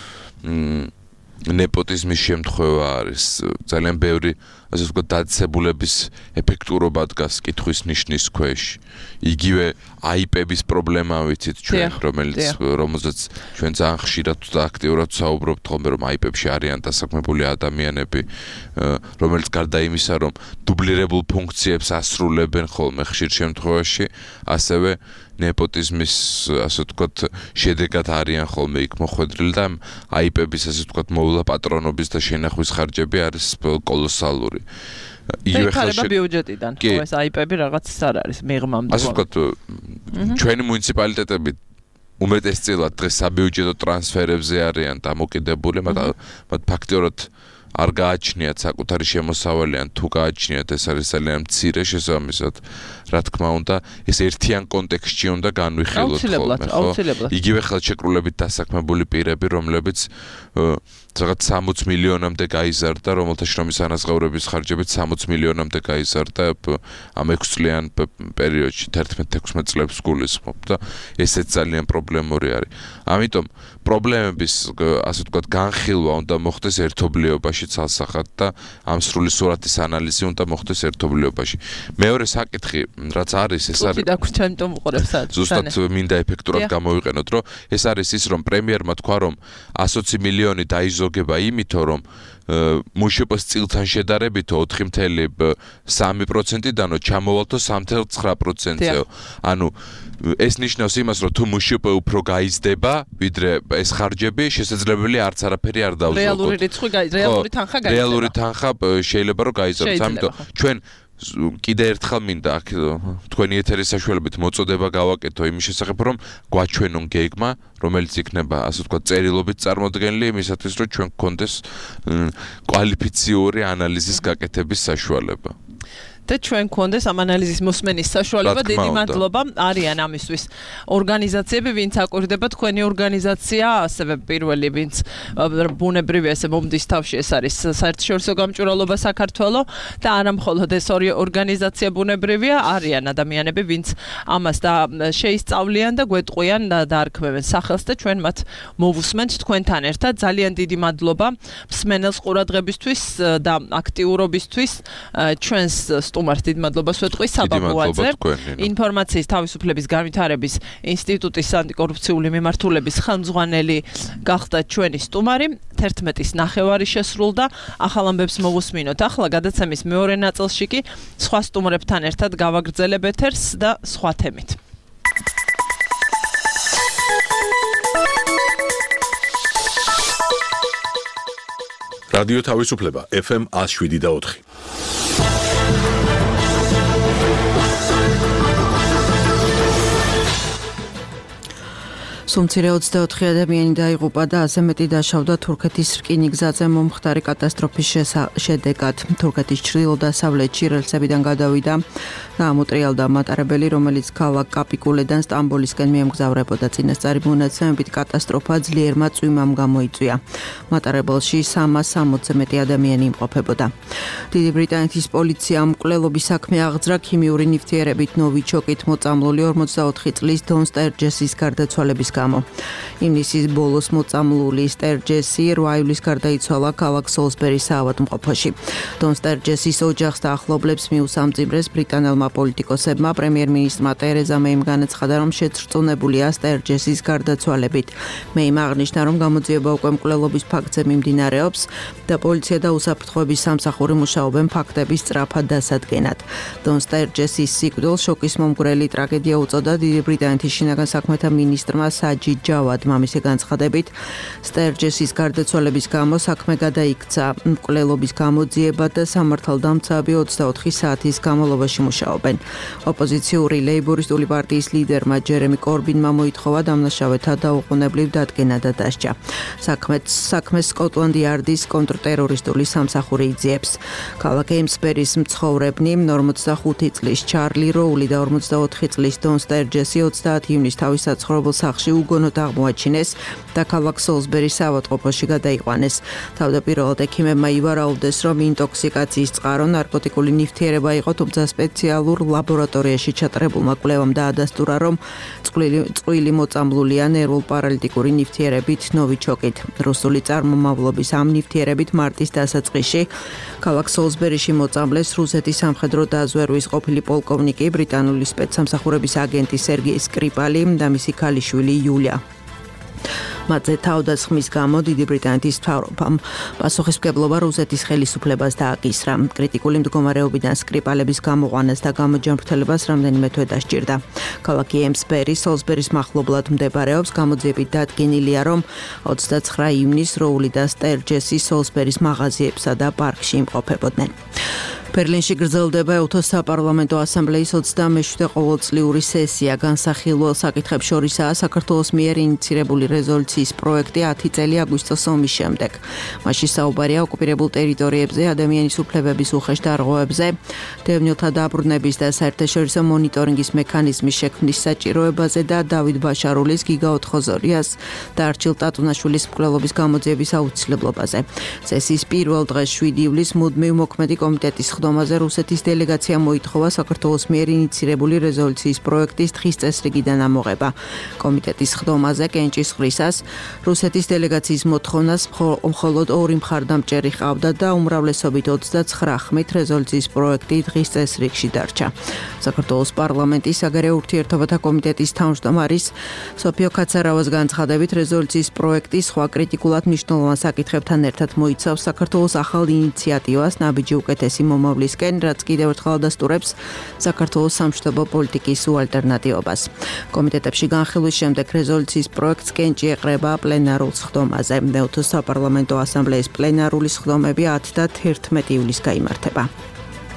ნეპოტიზმის შემთხვევა არის, ძალიან ბევრი ასე ვთქვათ დაწესებულების ეფექტურობა დგას კითხვის ნიშნის ქვეშ. იგივე აიპების პრობლემა ვიცით ჩვენ, რომელიც რომელზეც ჩვენ ძალიან ხშირად და აქტიურად საუბრობთ ხოლმე, რომ აიპებში არიან დასაქმებული ადამიანები, რომელიც გარდა იმისა, რომ დუბლირებულ ფუნქციებს ასრულებენ ხოლმე ხშირ შემთხვევაში, ასევე ნეპოტიზმის ასე ვთქვათ შედეგად არიან ხოლმე იქ მოხვედრილი და აიპების ასე ვთქვათ მოვლა პატრონობის და შენახვის ხარჯები არის კოლოსალური. იგივე ხალხი ბიუჯეტიდან, ხო ეს აიპები რაღაც არ არის მიღმამდე. ასე ვთქვათ ჩვენი მუნიციპალიტეტები უმეტესწილად დღეს საბიუჯეტო ტრანსფერებზე არიან დამოკიდებული, მაგრამ მათ ფაქტიურად არ გააჩნიათ საკუთარი შემოსავალი ან თუ გააჩნიათ ეს არის ძალიან მცირე შესაბამისად რა თქმა უნდა ეს ერთიან კონტექსტში უნდა განვიხილოთ ხოლმე იგივე ხელშეკრულებით დასაქმებული პირები რომლებიც რაღაც სამოც მილიონამდე გაიზარდა რომელთა შრომის ანაზღაურების ხარჯებით სამოც მილიონამდე გაიზარდა ამ ექვს წლიან პერიოდში თერთმეტ-ექვსმეტ წლებს გულისხმობ და ესეც ძალიან პრობლემური არის ამიტომ პრობლემების ასე ვთქვათ განხილვა უნდა მოხდეს ერთობლიობაში ცალსახად და ამ სრული სურათის ანალიზი უნდა მოხდეს ერთობლიობაში მეორე საკითხი რაც არის ეს არის ზუსტად მინდა ეფექტურად გამოვიყენოთ რომ ეს არის ის რომ პრემიერმა თქვა რომ ასოცი მილიონი დაიზოგება იმითო რომ მუშების წილთან შედარებით ოთხი ფاصლე სამი პროცენტიდანო ჩამოვალთო სამი ფაصლე ცხრა პროცენტიო ანუ ეს ნიშნავს იმას რომ თუ მუშები უფრო გაიზრდება ვიდრე ეს ხარჯები შესაძლებელია არც არაფერი არ დავზოგოთ რეალური რიცხვი რეალური თანხა გაიზრდება რეალური თანხა შეიძლება რომ გაიზარდოს ამიტომ ჩვენ კიდე ერთხელ მინდა აქ თქვენი ეთერის საშუალებით მოწოდება გავაკეთო იმის შესახებ რომ გვაჩვენონ გეგმა რომელიც იქნება ასე ვთქვათ წერილობით წარმოდგენილი იმისათვის რომ ჩვენ გქონდეს კვალიფიციური ანალიზის გაკეთების საშუალება და ჩვენ გქონდეს ამ ანალიზის მოსმენის საშუალება. დიდი მადლობა არიან ამისთვის ორგანიზაციები, ვინც აკვირდება თქვენი ორგანიზაცია, ასევე პირველი ვინც ბუნებრივია ესე მომდის თავში, ეს არის საერთაშორისო გამჭვირვალობა საქართველოს და არა მხოლოდ ეს ორი ორგანიზაცია ბუნებრივია, არიან ადამიანები, ვინც ამას და შეისწავლიან და გვეტყვიან და დაარქმევენ სახელს და ჩვენ მათ მოვუსმენთ თქვენთან ერთად. ძალიან დიდი მადლობა მსმენელს ყურადღებისთვის და აქტიურობისთვის. ჩვენს სტუმარს დიდი მადლობას ვეტყვი საბაბუაძე. ინფორმაციის თავისუფლების განვითარების ინსტიტუტის ანტიკორუფციული მიმართულების ხელმძღვანელი გახდა ჩვენი სტუმარი. თერთმეტის ნახევარი შესრულდა. ახალ ამბებს მოვუსმინოთ. ახლა გადაცემის მეორე ნაწილში კი სხვა სტუმრებთან ერთად გავაგრძელებ ეთერს და სხვა თემით. რადიო თავისუფლება ეფ ემ one oh seven და four. სუმცირე ოცდაოთხი ადამიანი დაიღუპა და ასზე მეტი დაშავდა თურქეთის რკინიგზაზე მომხდარი კატასტროფის შედეგად. თურქეთის ჩრდილო-დასავლეთში რელსებიდან გადავიდა და ამოტრიალდა მატარებელი, რომელიც ქალაქ კაპიკულედან სტამბოლისკენ მიემგზავრებოდა. წინასწარი მონაცემებით კატასტროფა ძლიერმა წვიმამ გამოიწვია. მატარებელში სამას სამოცზე მეტი ადამიანი იმყოფებოდა. დიდი ბრიტანეთის პოლიციამ მკვლელობის საქმე აღძრა ქიმიური ნივთიერებით ნოვიჩოკით მოწამლული ორმოცდაოთხი წლის დონ სტერჯესის გარდაცვალების გამო. ივნისის ბოლოს მოწამლული სტერჯესი რვა ივლისს გარდაიცვალა ქალაქ სოლსბერის საავადმყოფოში. დონ სტერჯესის ოჯახს და ახლობლებს მიუსამძიმრეს ბრიტანელმა პოლიტიკოსებმა. პრემიერ-მინისტრმა ტერეზა მეიმ განაცხადა, რომ შეწრწუნებულია სტერჯესის გარდაცვალებით. მეიმ აღნიშნა, რომ გამოძიება უკვე მკვლელობის ფაქტზე მიმდინარეობს და პოლიცია და უსაფრთხოების სამსახური მუშაობენ ფაქტების სწრაფად დასადგენად. დონ სტერჯესის სიკვდილს შოკის მომგვრელი ტრაგედია უწოდა. დიდი ბრიტანეთის შინაგან საქმეთა მინისტრმა საჯიდ ჯავადმა მისი განცხადებით, სტერჯესის გარდაცვალების გამო საქმე გადაიქცა. მკვლელობის გამოძიება და სამართალდამცავი ოცდაოთხი საათის განმავლობაში მუშაობენ. ოპოზიციური ლეიბორისტული პარტიის ლიდერმა ჯერემი კორბინმა მოითხოვა დამნაშავეთა დაუყოვნებლივ დადგენა და დასჯა. საქმეს სკოტლანდ იარდის კონტრტერორისტული სამსახური იძიებს. ქალაქ ემსბერის მცხოვრებნი ორმოცდახუთი წლის ჩარლი როული და ორმოცდაოთხი წლის დონ სტერჯესი ოცდაათი ივნისს თავის საცხოვრებელ სახლში უგონოდ აღმოაჩინეს და ქალაქ სოლსბერის საავადმყოფოში გადაიყვანეს. თავდაპირველად ექიმებმა ივარაუდეს, რომ ინტოქსიკაციის წყარო ნარკოტიკული ნივთიერება იყო, თუმცა სპეციალურ ლაბორატორიაში ჩატარებულმა კვლევამ დაადასტურა, რომ წყვილი მოწამლულია ნერვულ პარალიტიკური ნივთიერებით ნოვიჩოკით. რუსული წარმომავლობის ამ ნივთიერებით მარტის დასაწყისში ქალაქ სოლსბერიში მოწამლეს რუსეთის სამხედრო დაზვერვის ყოფილი პოლკოვნიკი, ბრიტანული სპეცსამსახურების აგენტი სერგეი სკრიპალი და მისი ქალიშვილი იულია. მათზე თავდასხმის გამო დიდი ბრიტანეთის მთავრობამ პასუხისმგებლობა რუსეთის ხელისუფლებას დააკისრა. კრიტიკული მდგომარეობიდან სკრიპალების გამოყვანას და გამოჯანმრთელებას რამდენიმე თვე დასჭირდა. ქალაქი ემსბერი სოლსბერის მახლობლად მდებარეობს. გამოძიებით დადგენილია, რომ ოცდაცხრა ივნისს როული და სტერჯესი სოლსბერის მაღაზიებსა და პარკში იმყოფებოდნენ. ბერლინში გრძელდება ევთოს საპარლამენტო ასამბლეის ოცდამეშვიდე ყოველწლიური სესია. განსახილველ საკითხებს შორისაა საქართველოს მიერ ინიცირებული რეზოლუციის პროექტი ათი წელი აგვისტოს ომის შემდეგ. მასში საუბარია ოკუპირებულ ტერიტორიებზე ადამიანის უფლებების უხეშ დარღვევებზე, დევნილთა დაბრუნების და საერთაშორისო მონიტორინგის მექანიზმის შექმნის საჭიროებაზე და დავით ბაშარულის, გიგა ოთხოზორიას და არჩილ ტატუნაშვილის მკვლელობის გამოძიების აუცილებლობაზე. სესიის პირველ დღეს შვიდი ივლისს მუდმივ მოქმედი კომიტეტის ხდომაზე რუსეთის დელეგაცია მოითხოვა საქართველოს მიერ ინიცირებული რეზოლუციის პროექტის დღის წესრიგიდან ამოღება. კომიტეტის ხდომაზე კენჭისყრისას რუსეთის დელეგაციის მოთხოვნას მხოლოდ ორი მხარდამჭერი ჰყავდა და უმრავლესობით ოცდაცხრა ხმით რეზოლუციის პროექტი დღის წესრიგში დარჩა. საქართველოს პარლამენტის საგარეო ურთიერთობათა კომიტეტის თავმჯდომარის სოფიო კაცარავას განცხადებით, რეზოლუციის პროექტი სხვა კრიტიკულად მნიშვნელოვან საკითხებთან ერთად მოიცავს საქართველოს ახალ ინიციატივას ნაბიჯი უკეთესი მომავლისკენ, რაც კიდევ ერთხელ ადასტურებს საქართველოს სამშვიდობო პოლიტიკის უალტერნატივობას. კომიტეტებში განხილვის შემდეგ რეზოლუციის პროექტს კენჭი ეყრება პლენარულ სხდომაზე. ევთოს საპარლამენტო ასამბლეის პლენარული სხდომები ათი და თერთმეტი ივლისს გაიმართება.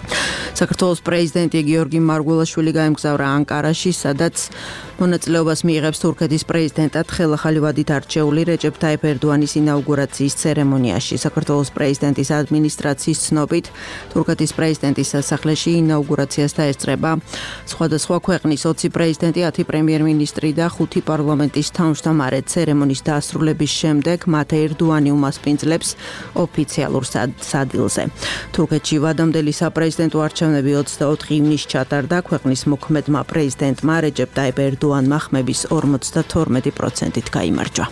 საქართველოს პრეზიდენტი გიორგი მარგველაშვილი გაემგზავრა ანკარაში, სადაც მონაწილეობას მიიღებს თურქეთის პრეზიდენტად ხელახალი ვადით არჩეული რეჯეფ ტაიფ ერდოანის ინაუგურაციის ცერემონიაში. საქართველოს პრეზიდენტის ადმინისტრაციის ცნობით, თურქეთის პრეზიდენტის სასახლეში ინაუგურაციას დაესწრება სხვადასხვა ქვეყნის ოცი პრეზიდენტი, ათი პრემიერ-მინისტრი და ხუთი პარლამენტის თავმჯდომარე. ცერემონიის დასრულების შემდეგ მათ ერდოანი უმასპინძლებს ოფიციალურ სადილზე. თურქეთში ვადამდელი საპრეზიდენტო არჩევნები ოცდაოთხი ივნისს ჩატარდა. ქვეყნის მოქმედმა პრეზიდენტმა რეჯეფ ტაიფ ერდოანმა ხმების ორმოცდათორმეტი პროცენტით გაიმარჯვა.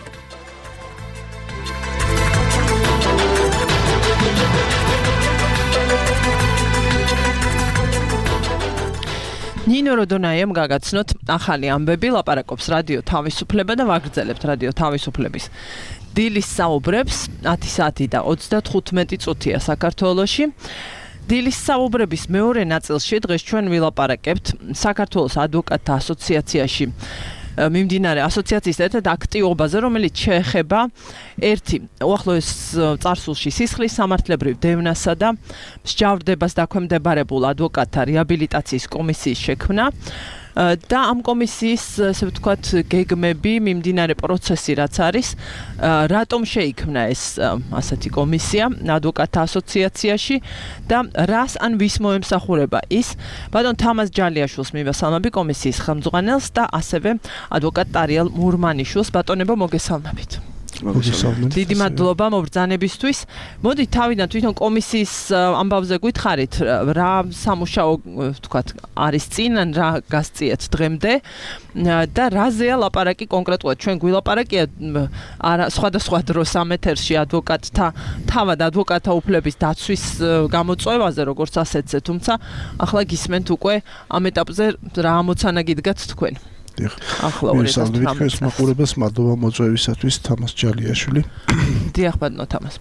ნინო როდონაიამ გაგაცნოთ ახალი ამბები, ლაპარაკობს რადიო თავისუფლება და ვაგრძელებთ რადიო თავისუფლების დილის საუბრებს. ათი საათი და ოცდათხუთმეტი წუთია საქართველოში. დილის საუბრების მეორე ნაწილში დღეს ჩვენ ვილაპარაკებთ საქართველოს ადვოკატთა ასოციაციაში მიმდინარე ასოციაციის ერთ-ერთ აქტივობაზე, რომელიც შეეხება ერთი უახლოეს წარსულში სისხლის სამართლებრივ დევნასა და მსჯავრდებას დაქვემდებარებულ ადვოკატთა რეაბილიტაციის კომისიის შექმნა. და ამ კომისიის, ასე ვთქვათ, გეგმები, მიმდინარე პროცესი რაც არის, რატომ შეიქმნა ეს ასეთი კომისია ადვოკატთა ასოციაციაში და რას ან ვის მოემსახურება ის. ბატონ თამაზ ჯალიაშვილს მივესალმები, კომისიის ხელმძღვანელს და ასევე ადვოკატ ტარიელ მურმანიშვილს. ბატონებო, მოგესალმებით. დიდი მადლობა მობრძანებისთვის. მოდი თავიდან თვითონ კომისიის ამბავზე გითხარით, რა სამუშაო ვთქვათ არის წინ, ან რა გასწიეთ დღემდე და რაზეა ლაპარაკი კონკრეტულად. ჩვენ გვილაპარაკია სხვადასხვა დროს ამ ეთერში ადვოკატთა თავად ადვოკატთა უფლების დაცვის გამოწვევაზე, როგორც ასეთზე, თუმცა ახლა გისმენთ უკვე ამ ეტაპზე რა ამოცანა გიდგათ თქვენ. ახლა ორი ათას ოცდათხუთმეტს მაყურებელს მადლობა მოწვევისათვის თამაზ ჯალიაშვილი. დიახ, ბატონო თამაზ.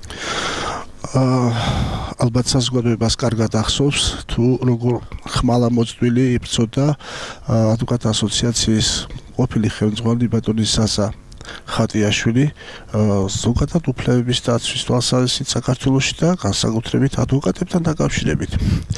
აა ალბათ საზოგადოებას კარგად ახსოვს თუ როგორ ხმალა მოწვილი იბრძოდა ადვოკატთა ასოციაციის ყოფილი ხელმძღვანელი ბატონი საზა ხატიაშვილი ზოგადად უფლებების დაცვის თვალსაზრისით საქართველოში და განსაკუთრებით ადვოკატებთან დაკავშირებით.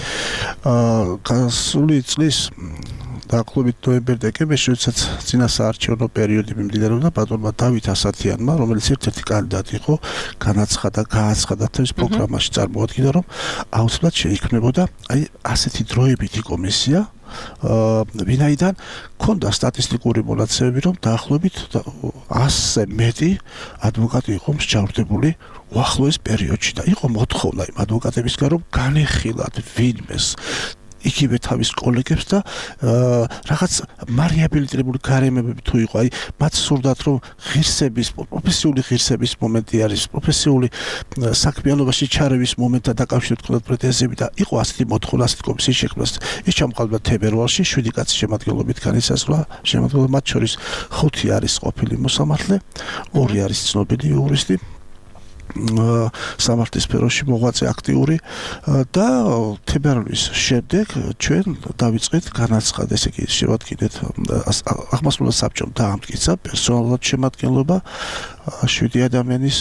აა გასული წლის დაახლოებით ნოემბერ-დეკემბერში, როდესაც წინასაარჩევნო პერიოდი მიმდინარეობდა, ბატონმა დავით ასათიანმა, რომელიც ერთ-ერთი კანდიდატი იყო, განაცხადა, გააცხადა თავის პროგრამაში წარმოადგინა, რომ აუცილებლად შეიქმნებოდა აი ასეთი დროებითი კომისია, ვინაიდან ქონდა სტატისტიკური მონაცემები, რომ დაახლოებით ასზე მეტი ადვოკატი იყო მსჯავრდებული უახლოეს პერიოდში და იყო მოთხოვნა იმ ადვოკატებისგან, რომ განეხილათ ვინმეს იგივე თავის კოლეგებს და რაღაც მარიაბილიტირებული გარემოებები თუ იყო, აი მათ სურდათ რომ ღირსების, პროფესიული ღირსების მომენტი არის, პროფესიული საქმიანობაში ჩარევის მომენტთან დაკავშირებით ქონდათ პრეტენზიები და იყო ასეთი მოთხოვნა ასეთი კომისიის შექმნას. ის ჩამოყალიბდა თებერვალში, შვიდი კაცის შემადგენლობით განისაზღვრა შემადგენლობა, მათ შორის ხუთი არის ყოფილი მოსამართლე, ორი არის ცნობილი იურისტი. სამართლის სფეროში მოღვაწე აქტიური და თებერვლის შემდეგ ჩვენ დავიწყეთ განაცხადა, ესე იგი შევადგინეთ აღმასრულებელ საბჭომ დაამტკიცა პერსონალურად შემადგენლობა შვიდი ადამიანის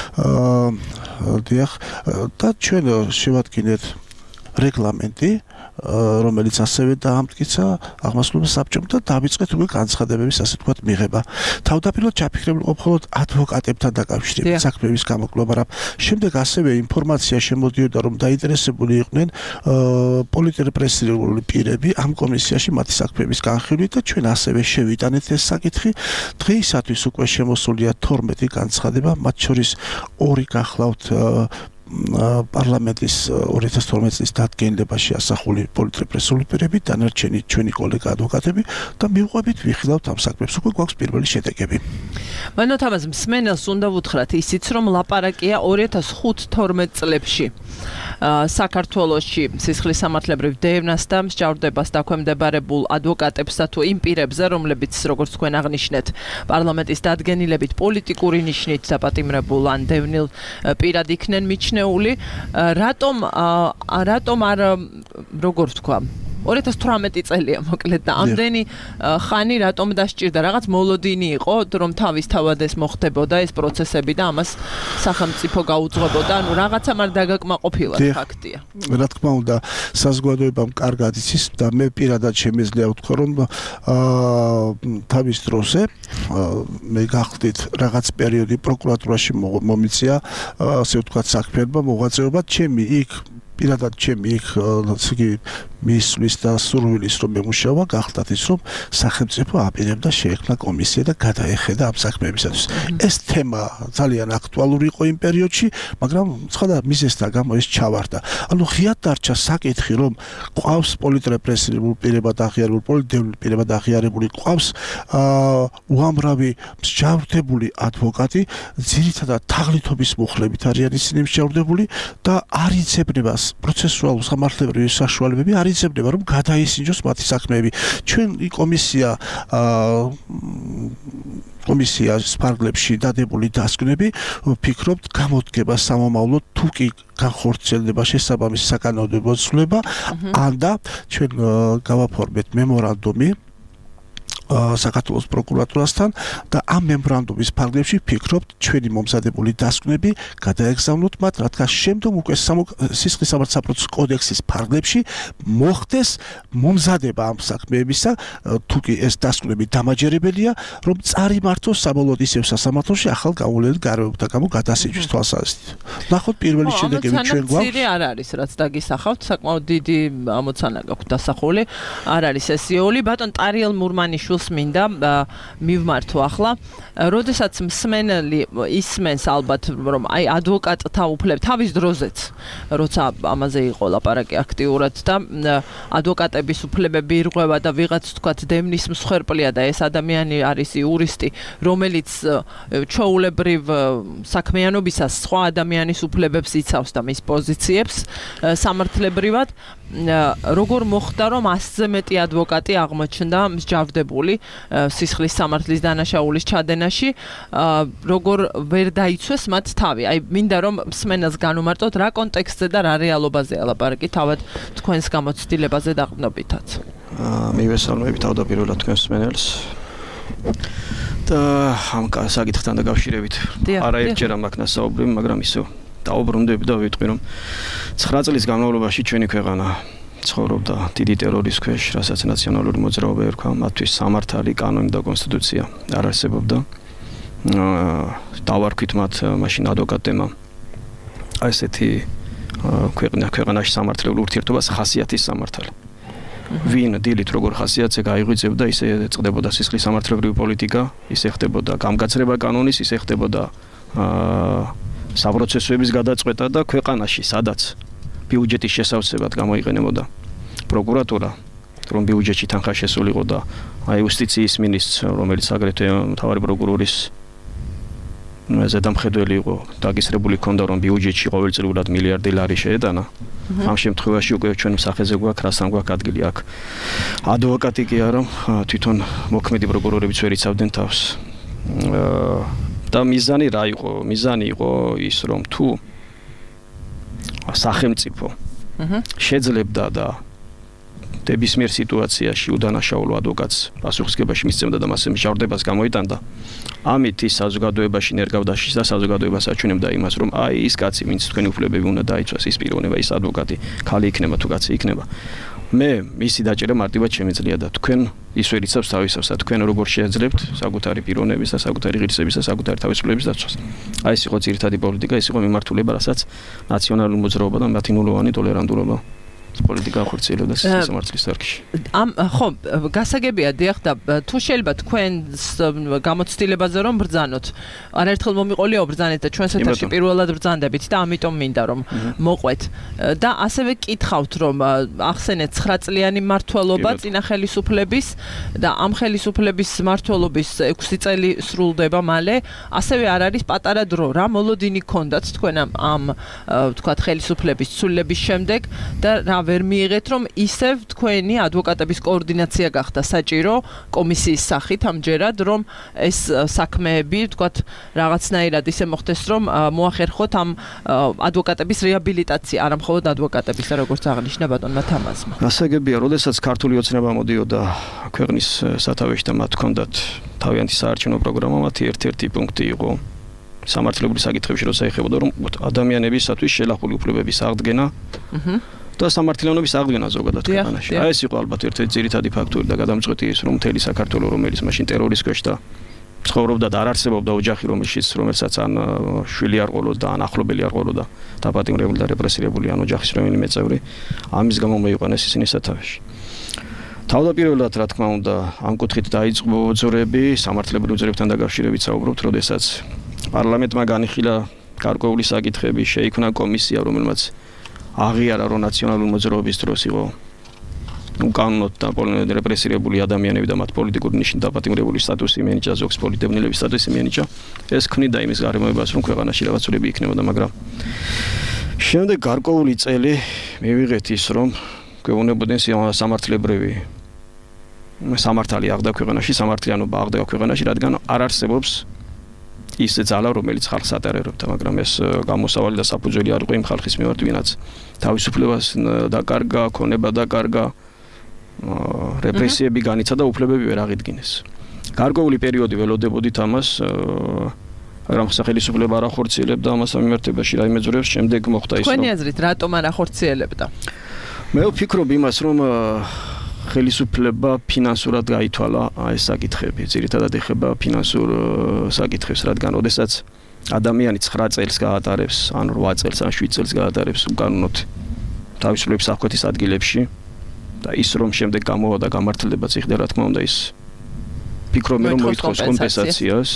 დიახ და ჩვენ შევადგინეთ რეგლამენტი, რომელიც ასევე დაამტკიცა აღმასრულებელ საბჭომ და დავიწყეთ უკვე განცხადებების, ასე ვთქვათ, მიღება. თავდაპირველად ჩაფიქრებული ყოფილა მხოლოდ ადვოკატებთან დაკავშირებით საქმეების გამოკვლევა, მაგრამ შემდეგ ასევე ინფორმაცია შემოდიოდა, რომ დაინტერესებული იყვნენ პოლიტრეპრესირებული პირები ამ კომისიაში მათი საქმეების განხილვით და ჩვენ ასევე შევიტანეთ ეს საკითხი. დღეისათვის უკვე შემოსულია თორმეტი განცხადება, მათ შორის ორი გახლავთ პარლამენტის ორი ათას თორმეტ წლის დადგენილებაში ასახული პოლიტრეპრესიული პირები, დანარჩენი ჩვენი კოლეგა ადვოკატები და მივყვებით ვიხილავთ ამ საქმეებს, უკვე გვაქვს პირველი შედეგები. მანო თამაზ მსმენელს უნდა ვუთხრათ ისიც, რომ ლაპარაკია ორი ათას ხუთმეტ წლებში საქართველოში სისხლის სამართლებრივ დევნას და მსჯავრდებას დაქვემდებარებულ ადვოკატებსა თუ იმ პირებზე, რომლებიც როგორც თქვენ აღნიშნეთ, პარლამენტის დადგენილებით პოლიტიკური ნიშნით დაპატიმრებულ ან დევნილ პირად იქნენ მიჩნეული, რატომ რატომ არ როგორ ვთქვა ორი ათას თვრამეტი წელია მოკლედ და ამდენი ხანი რატომ დასჭირდა რაღაც მოლოდინი იყო რომ თავის თავად ეს მოხდებოდა ეს პროცესები და ამას სახელმწიფო გაუძღვებოდა ანუ რაღაცა მარ დაგაკმაყოფილად ფაქტია რა თქმა უნდა საზოგადოებამ კარგად იცის და მე პირადად შემიძლია ვთქვა რომ თავის დროზე მე გახდით რაღაც პერიოდი პროკურატურაში მომიწია ასე ვთქვათ საქმიანობა მოღვაწეობა ჩემი იქ პირადად ჩემი იქ ასე იგი მისვლის და სურვილის რომ მემუშავა გახდათ ის რომ სახელმწიფო აპირებდა შეექმნა კომისია და გადაეხედა ამ საქმეებისათვის ეს თემა ძალიან აქტუალური იყო იმ პერიოდში მაგრამ სხვა მიზეზთა გამო ეს ჩავარდა ანუ ღიად დარჩა საკითხი რომ ყავს პოლიტრეპრესიულ პირებად აღიარებული პოლიტიკურ პირებად აღიარებული ყავს უამრავი მსჯავრდებული ადვოკატი ძირითადად თაღლითობის მუხლებით არიან ისინი მსჯავრდებული და არ იცებნება პროცესუალურ სამართლებრივი საშუალებები არ იცებდება რომ გადაისინჯოს მათი საქმეები ჩვენ კომისია კომისიას ფარგლებში დადებული დასკვნები ვფიქრობთ გამოდგება სამომავლოდ თუ კი განხორციელდება შესაბამისი საკანონმდებლო ცვლილება ან და ჩვენ გავაფორმეთ მემორანდუმი საქართველოს პროკურატურასთან და ამ მემორანდუმის ფარგლებში ვფიქრობთ ჩვენი მომზადებული დასკვნები გადაეგზავნოთ მათ რადგან შემდგომ უკვე სისხლის სამართლის საპროცესო კოდექსის ფარგლებში მოხდეს მომზადება ამ საქმეებისა თუ კი ეს დასკვნები დამაჯერებელია რომ წარიმართოს საბოლოოდ ისევ სასამართლოში ახალ გამოვლენილ გარემოებთა გამო გადასინჯვის თვალსაზრისით ნახოთ პირველი შედეგები ჩვენ გვაქვს მცირე არ არის რაც დაგისახავთ საკმაოდ დიდი ამოცანა გაქვთ დასახული არ არის ეს იოლი ბატონ ტარიელ მურმანიშვილს მინდა მივმართო ახლა როდესაც მსმენელი ისმენს ალბათ რომ აი ადვოკატთა უფლებ თავის დროზეც როცა ამაზე იყო ლაპარაკი აქტიურად და ადვოკატების უფლებები ირღვევა და ვიღაც თქვათ დემნის მსხვერპლია და ეს ადამიანი არის იურისტი რომელიც ჩვეულებრივ საქმიანობისას სხვა ადამიანის უფლებებს იცავს და მის პოზიციებს სამართლებრივად როგორ მოხდა რომ ასზე მეტი ადვოკატი აღმოჩნდა მსჯავრდებული სისხლის სამართლის დანაშაულის ჩადენაში როგორ ვერ დაიცვეს მათ თავი აი მინდა რომ მსმენელს განუმარტოთ რა კონტექსტზე და რა რეალობაზეა ლაპარაკი თავად თქვენს გამოცდილებაზე დაყრდნობითაც მივესალმები თავდაპირველად თქვენს მსმენელს და ამ საკითხთან დაკავშირებით არაერთჯერ მაქვს ნასაუბრი მაგრამ ისევ დაუბრუნდები და ვიტყვი რომ ცხრა წლის განმავლობაში ჩვენი ქვეყანა ცხოვრობდა დიდი ტერორის ქვეშ, რასაც ნაციონალური მოძრაობა ერქვა, მათთვის სამართალი, კანონი და კონსტიტუცია არ არსებობდა. დავარქვით მათ მაშინ ადვოკატებმა ასეთი ქვეყნა ქვეყანაში სამართლებრივ ურთიერთობას ხასიათის სამართალი. ვინ დილით როგორ ხასიათზე გაიღვიძებდა, ისე წდებოდა სისხლის სამართლებრივი პოლიტიკა, ისე ხდებოდა გამგაცრება კანონის, ისე ხდებოდა საპროცესოების გადაწყვეტა და ქვეყანაში სადაც ბიუჯეტის შესავსებად გამოიყენებოდა პროკურატურა, რომ ბიუჯეტში თანხა შესულიყო და აი იუსტიციის მინისტრს, რომელიც აგრეთვე მთავარი პროკურორის ზედამხედველი იყო, დაგისრებული ჰქონდა, რომ ბიუჯეტში ყოველწლიურად მილიარდი ლარი შეეტანა. ამ შემთხვევაში უკვე ჩვენ სახეზე გვაქვს, რასთან გვაქვს ადგილი აქ. ადვოკატი კი არა, თვითონ მოქმედი პროკურორებიც ვერ იცავდნენ თავს. და მიზანი რა იყო? მიზანი იყო ის, რომ თუ სახელმწიფო შეძლებდა და ნებისმიერ სიტუაციაში უდანაშაულო ადვოკატს პასუხისგებაში მისცემდა და მასზე მსჯავრდებას გამოიტანდა. ამით ის საზოგადოებაში ნერგავდა და საზოგადოებას აჩვენებდა იმას, რომ აი ის კაცი, ვინც თქვენი უფლებები უნდა დაიცვას, ის პიროვნება, ის ადვოკატი, ქალი იქნება თუ კაცი იქნება. მე მისი დაჭერა მარტივად შემიძლია და თქვენ ის ვერ იცავს თავისავს და თქვენ როგორ შეეძლებთ საკუთარი პიროვნების და საკუთარი ღირსების და საკუთარი თავისუფლების დაცვას. აი ეს იყო ძირითადი პოლიტიკა, ეს იყო მიმართულება, რასაც ნაციონალური მოძრაობა და მათინულოვანი ტოლერანტულობა პოლიტიკა ხორციელებდა სამართლის დარგში. ამ ხო, გასაგებია დიახ და თუ შეიძლება თქვენს გამოცდილებაზე რომ ბრძანოთ. არაერთხელ მომიყოლია ბრძანეთ და ჩვენს ეთერში პირველად ბრძანდებით და ამიტომ მინდა რომ მოყვეთ. და ასევე კითხავთ რომ ახსენეთ ცხრა წლიანი მმართველობა წინა ხელისუფლების და ამ ხელისუფლების მმართველობის ექვსი წელი სრულდება მალე. ასევე არ არის პატარა დრო რა მოლოდინი გქონდათ თქვენ ამ ვთქვათ ხელისუფლების ცვლილების შემდეგ და რა ვერ მიიღეთ, რომ ისევ თქვენი ადვოკატების კოორდინაცია გახდა საჭირო კომისიის სახით ამჯერად, რომ ეს საქმეები, თქვათ, რაღაცნაირად ისე მოხდეს, რომ მოახერხოთ ამ ადვოკატების რეაბილიტაცია, არა მხოლოდ ადვოკატების, როგორც აღნიშნა ბატონმა თამაზმა. ასაგებია, როდესაც ქართული ოცნება მოდიოდა ქვეყნის სათავეში და მათ ჰქონდათ თავიანთი საარჩევნო პროგრამა, მათი ერთ-ერთი პუნქტი იყო სამართლებული საკითხებში, როცა ეხებოდა, რომ ადამიანებისათვის შელახული უფლებების აღდგენა და სამართლიანობის აღდგენა ზოგადად ქვეყანაში. აი ეს იყო ალბათ ერთ-ერთი ძირითადი ფაქტორი და გადამწყვეტი ის, რომ მთელი საქართველო, რომელიც მაშინ ტერორის ქვეშ და ცხოვრობდა და არ არსებობდა ოჯახი, რომელშიც რომელსაც ან შვილი არ ყოლოდა, ან ახლობელი არ ყოლოდა, დაპატიმრებული და რეპრესირებული ან ოჯახის რომელიმე წევრი, ამის გამო მოიყვანეს ისინი სათავეში. თავდაპირველად, რა თქმა უნდა, ამ კუთხით დაიწყო ბრძოლები, სამართლებრივ უძრებთან დაკავშირებით საუბრობთ, როდესაც პარლამენტმა განიხილა გარკვეული საკითხები, შეიქმნა კომისია, რომელმაც აღიარა, რომ ნაციონალური მოძრაობის დროს იყო უკანონოდ და რეპრესირებული ადამიანები და მათ პოლიტიკური ნიშნით დაპატიმრებული სტატუსი მიენიჭა, ზოგს პოლიტევნილების სტატუსი მიენიჭა. ეს ქმნიდა იმის გარემოებას, რომ ქვეყანაში რაღაცულები იქნებოდა, მაგრამ შემდეგ გარკვეული წელი მივიღეთ ის, რომ გვეუბნებოდნენ სამართლებრივი სამართალი აღდგა ქვეყანაში, სამართლიანობა აღდგა ქვეყანაში, რადგან არ არსებობს ის ძალა, რომელიც ხალხს ატარებდა, მაგრამ ეს გამოსავალი და საფუძველი არ იყო იმ ხალხის მიმართ, ვინაც თავისუფლებას დაკარგა, ქონება დაკარგა, რეპრესიები განიცა და უფლებები ვერ აღიდგინეს. გარკვეული პერიოდი ველოდებოდით ამას, მაგრამ სახელმწიფო არ ახორციელებდა ამას ამ მიმართებაში, რაიმე ძრებს შემდეგ მოხდა ის, რომ თქვენი აზრით, რატომ არ ახორციელებდა? მე ვფიქრობ იმას, რომ ხელისუფლება ფინანსურად გაითვალა ეს საკითხები, ძირითადად ეხება ფინანსურ საკითხებს, რადგან ოდესაც ადამიანი ცხრა წელს გაატარებს, ან რვა წელს, ან შვიდ წელს გაატარებს უკანონოდ თავისუფლების აღკვეთის ადგილებში და ის რომ შემდეგ გამოვა და გამართლდება ციხე, რა თქმა უნდა, ის ფიქრობ მე რომ მოითხოვს კომპენსაციას.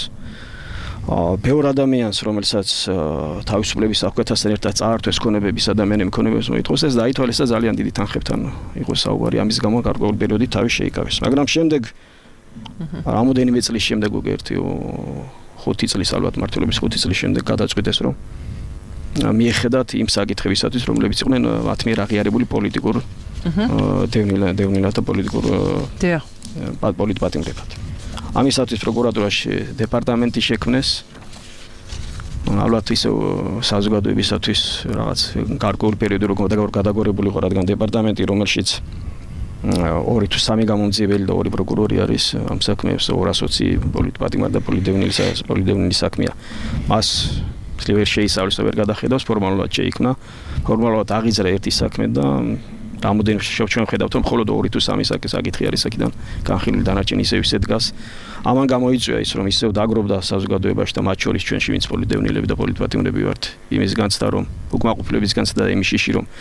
ბევრ ადამიანს, რომელსაც თავისუფლების აღკვეთასთან ერთად წაართვეს ქონებების ადამიანები ქონებებს მოითხოვს, ეს დაითვალეს და ძალიან დიდი თანხებთან იყო საუბარი, ამის გამო გარკვეული პერიოდი თავი შეიკავეს. მაგრამ შემდეგ რამოდენიმე წლის შემდეგ უკვე ერთი ხუთი წლის ალბათ მართლობის ხუთი წლის შემდეგ გადაწყვიტეს, რომ მიეხედათ იმ საკითხებისათვის, რომლებიც იყვნენ მათ მიერ აღიარებული პოლიტიკურ დევნილად და პოლიტიკურ პოლიტპატიმრებად. ამისათვის პროკურატურაში დეპარტამენტი შექმნეს, ალბათ ისე საზოგადოებისათვის რაღაც გარკვეული პერიოდი როგორ გადაგორებული იყო, რადგან დეპარტამენტი, რომელშიც ორი თუ სამი გამომძიებელი და ორი პროკურორი არის ამ საქმეებს, ორას ოცი პოლიტპატიმარ და პოლიტდევნილი საქმეა. მას სლიერ შეისწავლის და ვერ გადახედავს, ფორმალურად შეიქმნა, ფორმალურად აღიძრა ერთი საქმე და რამოდენიმე შევჩვენ ხედავთ, რომ მხოლოდ ორი თუ სამი საკითხი არის აქედან განხილული, დანარჩენი ისევ ისე დგას. ამან გამოიწვია ის, რომ ისევ დაგროვდა საზოგადოებაში და მათ შორის ჩვენში ვინც პოლიტდევნილები და პოლიტპატიმრები ვართ, იმის განცდა, რომ უკმაყოფილების განცდა და იმის შიში, რომ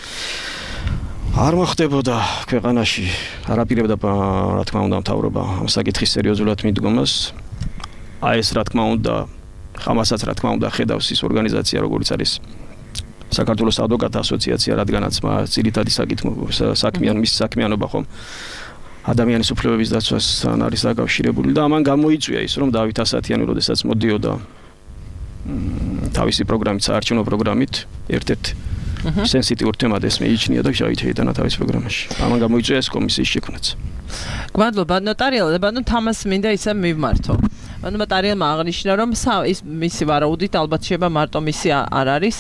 არ მოხდებოდა ქვეყანაში, არაპირებდა, რა თქმა უნდა, მთავრობა ამ საკითხის სერიოზულად მიდგომას. აი ეს, რა თქმა უნდა, ხამასაც, რა თქმა უნდა, ხედავს ის ორგანიზაცია, როგორც არის საქართველოს ადვოკატთა ასოციაცია, რადგანაც ძირითადი საქმიან მის საქმიანობა ხომ ადამიანის უფლებების დაცვასთან არის დაკავშირებული და ამან გამოიწვია ის, რომ დავით ასათიანი, როდესაც მოდიოდა თავისი პროგრამით, საარჩევნო პროგრამით, ერთ-ერთ სენსიტიურ თემად ეს მეიჩნია და შეიტანა თავის პროგრამაში. ამან გამოიწვია ეს კომისიის შექმნაც. გვადლობა ნოტარიალად, ბატონ თამას მინდა ისე მივმართო. ანუ ნოტარიალმა აღნიშნა, რომ ის მისი ვარაუდით ალბათ შეიძლება მარტო მისი არ არის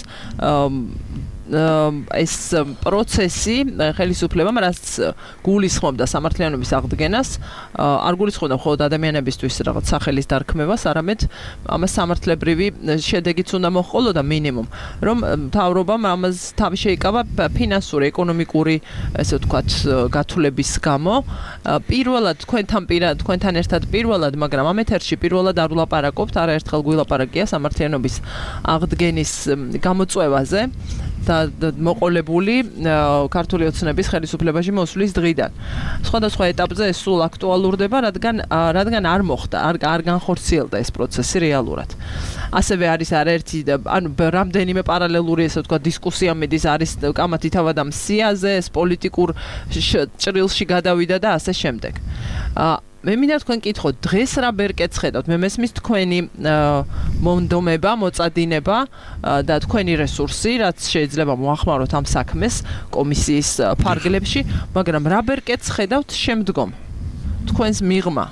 ეს პროცესი ხელისუფლებამ რაც გულისხმობდა სამართლიანობის აღდგენას, არ გულისხმობდა მხოლოდ ადამიანებისთვის რაღაც სახელის დარქმევას, არამედ ამას სამართლებრივი შედეგიც უნდა მოჰყოლოდა მინიმუმ, რომ მთავრობამ ამას თავი შეიკავა ფინანსური, ეკონომიკური, ესე ვთქვათ, გათვლების გამო. პირველად თქვენთან პირად, თქვენთან ერთად პირველად, მაგრამ ამ ეთერში პირველად არ ვლაპარაკობთ, არაერთხელ გვილაპარაკია სამართლიანობის აღდგენის გამოწვევაზე. და მოყოლებული ქართული ოცნების ხელისუფლებაში მოსვლის დღიდან. სხვადასხვა ეტაპზე ეს სულ აქტუალურდება, რადგან რადგან არ მოხდა, არ არ განხორციელდა ეს პროცესი რეალურად. ასევე არის არაერთი, ანუ რამდენიმე პარალელური, ესე ვთქვათ, დისკუსია მიდის, არის კამათი თავად ამ სიაზე, ეს პოლიტიკურ ჭრილში გადავიდა და ასე შემდეგ. მე მინდა თქვენ კითხოთ, დღეს რა ბერკეტს ხედავთ? მე მესმის თქვენი მონდომება, მოწადინება და თქვენი რესურსი, რაც შეიძლება მოახმაროთ ამ საქმეს კომისიის ფარგლებში, მაგრამ რა ბერკეტს ხედავთ შემდგომ? თქვენს მიღმა.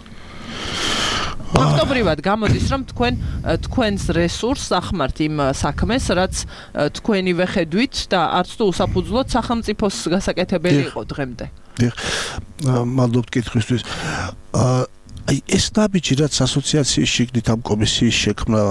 ფაქტობრივად გამოდის, რომ თქვენ თქვენს რესურსს ახმართ იმ საქმეს, რაც თქვენივე ხედვით და არც თუ უსაფუძვლოდ სახელმწიფოს გასაკეთებელი იყო დღემდე. დიახ. მადლობთ კითხვისთვის. აი ეს ნაბიჯი რაც ასოციაციის შიგნით ამ კომისიის შექმნა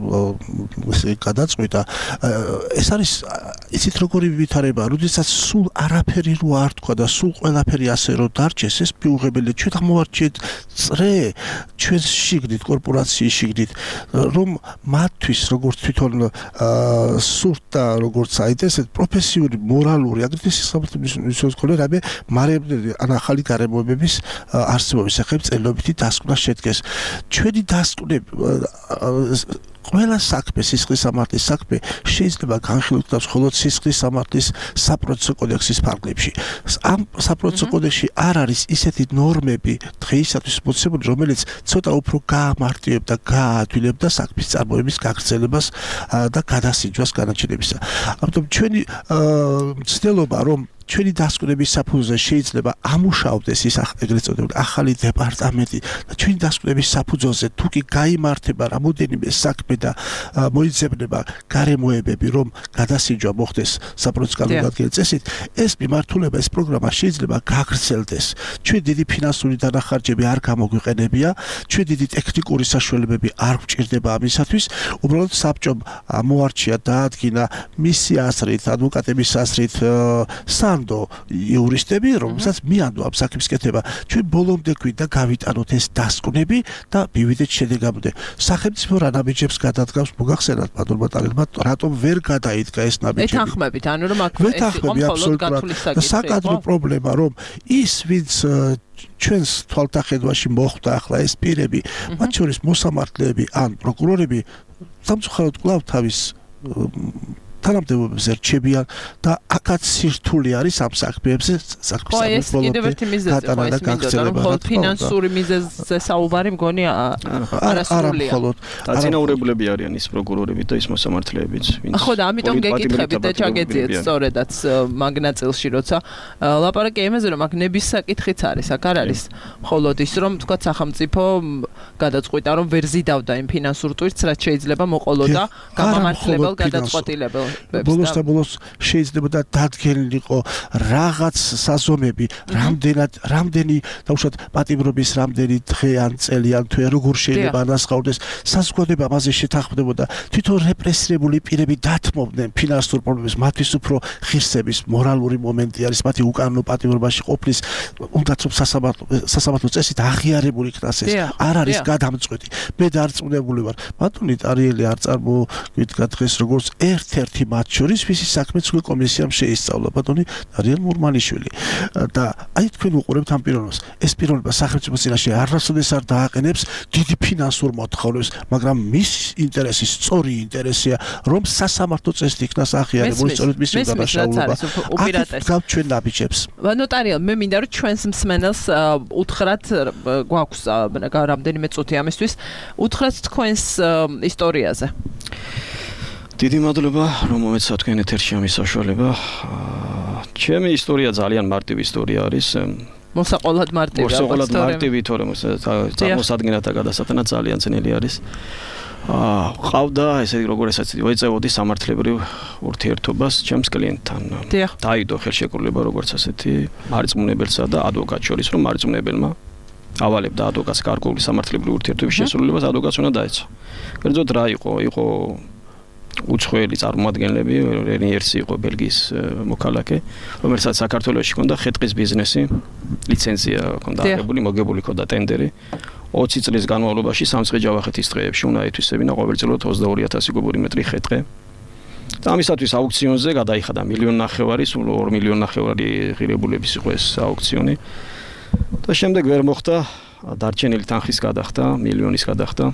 ესე გადაწყვიტა ეს არის იცით როგორი ვითარება როდესაც სულ არაფერი რო არ თქვა და სულ ყველაფერი ასე რო დარჩეს ეს მიუღებელია ჩვენ აღმოვარჩიეთ წრე ჩვენს შიგნით კორპორაციის შიგნით რომ მათთვის როგორც თვითონ სურთ და როგორც აიტესეთ პროფესიული მორალური აგრეთვე სისხლის ხოლე რამე მარებდები ან ახალი გარემოებების არსებობის ახებ წელობითი დასკვნა შედგეს. ჩვენი დასკვნები ყველა საქმე სისხლის სამართლის საქმე შეიძლება განხილულდეს მხოლოდ სისხლის სამართლის საპროცესო კოდექსის ფარგლებში. ამ საპროცესო კოდექსში არ არის ისეთი ნორმები დღეისათვის მოცემული, რომელიც ცოტა უფრო გაამარტივებდა და გააადვილებდა საქმის წარმოების გაგრძელებას და გადასინჯვას განაჩენებისა. ამიტომ ჩვენი ცდილობა რომ ჩვენი დასკვნების საფუძველზე შეიძლება ამუშავდეს ის ეგრეთ წოდებული ახალი დეპარტამენტი და ჩვენი დასკვნების საფუძველზე თუ კი გაიმართება რამოდენიმე საქმე და მოიძებნება გარემოებები რომ გადასინჯვა მოხდეს საპროცესო კანონმდებლობის წესით ეს მიმართულება ეს პროგრამა შეიძლება გაგრძელდეს ჩვენ დიდი ფინანსური დანახარჯები არ გამოგვიყენებია ჩვენ დიდი ტექნიკური საშუალებები არ გვჭირდება ამისათვის უბრალოდ საბჭომ მოარჩია დაადგინა მისი აზრით ადვოკატების აზრით სანდო იურისტები რომელსაც მიანდო ამ საქმის კეთება ჩვენ ბოლომდე გვინდა გავიტანოთ ეს დასკვნები და მივიდეთ შედეგამდე სახელმწიფო რა ნაბიჯებს გადადგავს მოგახსენათ ბატონმა ტალენმა რატომ ვერ გადაიდგა ეს ნაბიჯები ეთანხმებით ანუ რომ აქ ეს იყო მხოლოდ გათვლის საკითხი საკადრო პრობლემა რომ ის ვინც ჩვენს თვალთახედვაში მოხვდა ახლა ეს პირები მათ შორის მოსამართლეები ან პროკურორები სამწუხაროდ კვლავ თავის თანამდებობებზე რჩებიან და აქაც სირთულე არის ამ საქმეებზე საქმის საბოლოოდ გატანა და გაგრძელება რა ფინანსური მიზეზზე საუბარი მგონი არასრულია და წინააღმდეგები არიან ის პროკურორები და ის მოსამართლეებიც ვინც ხო და ამიტომ გეკითხებით და ჩაგეძიეთ სწორედაც მაგნაწილში როცა ლაპარაკი იმაზე რომ აქ ნების საკითხიც არის აქ არ არის მხოლოდ ის რომ თქვა სახელმწიფო გადაწყვიტა რომ ვერ ზიდავდა იმ ფინანსურ ტვირთს რაც შეიძლება მოყოლოდა გამამართლებელ გადაწყვეტილებელ ბოლოს და ბოლოს შეიძლება და დადგენილიყო რაღაც საზომები, რამდენად, რამდენი დაუშვათ პატიმრობის რამდენი დღე ან წელი ან თვე როგორ შეიძლება ანასხაურდეს, საზოგადოება ამაზე შეთანხმდებოდა. თვითონ რეპრესირებული პირები დათმობდნენ ფინანსურ პრობლემებს, მათთვის უფრო ღირსების მორალური მომენტი არის, მათი უკანონო პატიმრობაში ყოფნის, უნდათ რომ სასამართლო წესით აღიარებული იქნას ეს. არ არის გადამწყვეტი. მე დარწმუნებული ვარ, ბატონი ტარიელი არ წარმოგიდგა დღეს როგორც ერთ-ერთი მათ შორის ვისი საქმე ცვლილ კომისიამ შეისწავლა ბატონი დარიელ მურმანიშვილი და აი თქვენ უყურებთ ამ პიროვნებას ეს პიროვნება სახელმწიფოს წინაშე არასოდეს არ დააყენებს დიდი ფინანსურ მოთხოვნებს მაგრამ მის ინტერესის სწორი ინტერესია რომ სასამართლო წესით იქნას აღიარებული სწორედ მისი დანაშაულობა აკეთებ ჩვენ ნაბიჯებს ნოტარიელ მე მინდა რომ ჩვენს მსმენელს უთხრათ გვაქვს რამდენიმე წუთი ამისთვის უთხრათ თქვენს ისტორიაზე დიდი მადლობა რომ მომეცა თქვენ ეთერში ამის საშუალება. ჩემი ისტორია ძალიან მარტივი ისტორია არის. მოსაყოლად მარტივი. მოსაყოლად მარტივი, თორემ წარმოსადგენად და გადასატანად ძალიან ძნელი არის. აა ყავდა ესე როგორ ესაც ვეწევოდი სამართლებრივ ურთიერთობას ჩემს კლიენტთან. დაიდო ხელშეკრულება როგორც ასეთი მარწმუნებელსა და ადვოკატს შორის რომ მარწმუნებელმა ავალებდა ადვოკატს გარკვეული სამართლებრივი ურთიერთობის შესრულებას ადვოკატს უნდა დაეცა. კერძოდ რა იყო? იყო უცხოელი წარმომადგენლები, რენიერსი იყო ბელგიის მოქალაქე, რომელსაც საქართველოში ჰქონდა ხეტყის ბიზნესი, ლიცენზია ჰქონდა აღებული, მოგებული ჰქონდა ტენდერი. ოცი წლის განმავლობაში სამცხე ჯავახეთის ტყეებში უნდა ეთვისებინა ყოველწლიურად ოცდაორი ათასი კუბური მეტრი ხეტყე. და ამისათვის აუქციონზე გადაიხადა მილიონი ნახევარი, სულ ორი მილიონი ნახევარი ღირებულების იყო ეს აუქციონი. და შემდეგ ვერ მოხდა, დარჩენილი თანხის გადახდა, მილიონის გადახდა.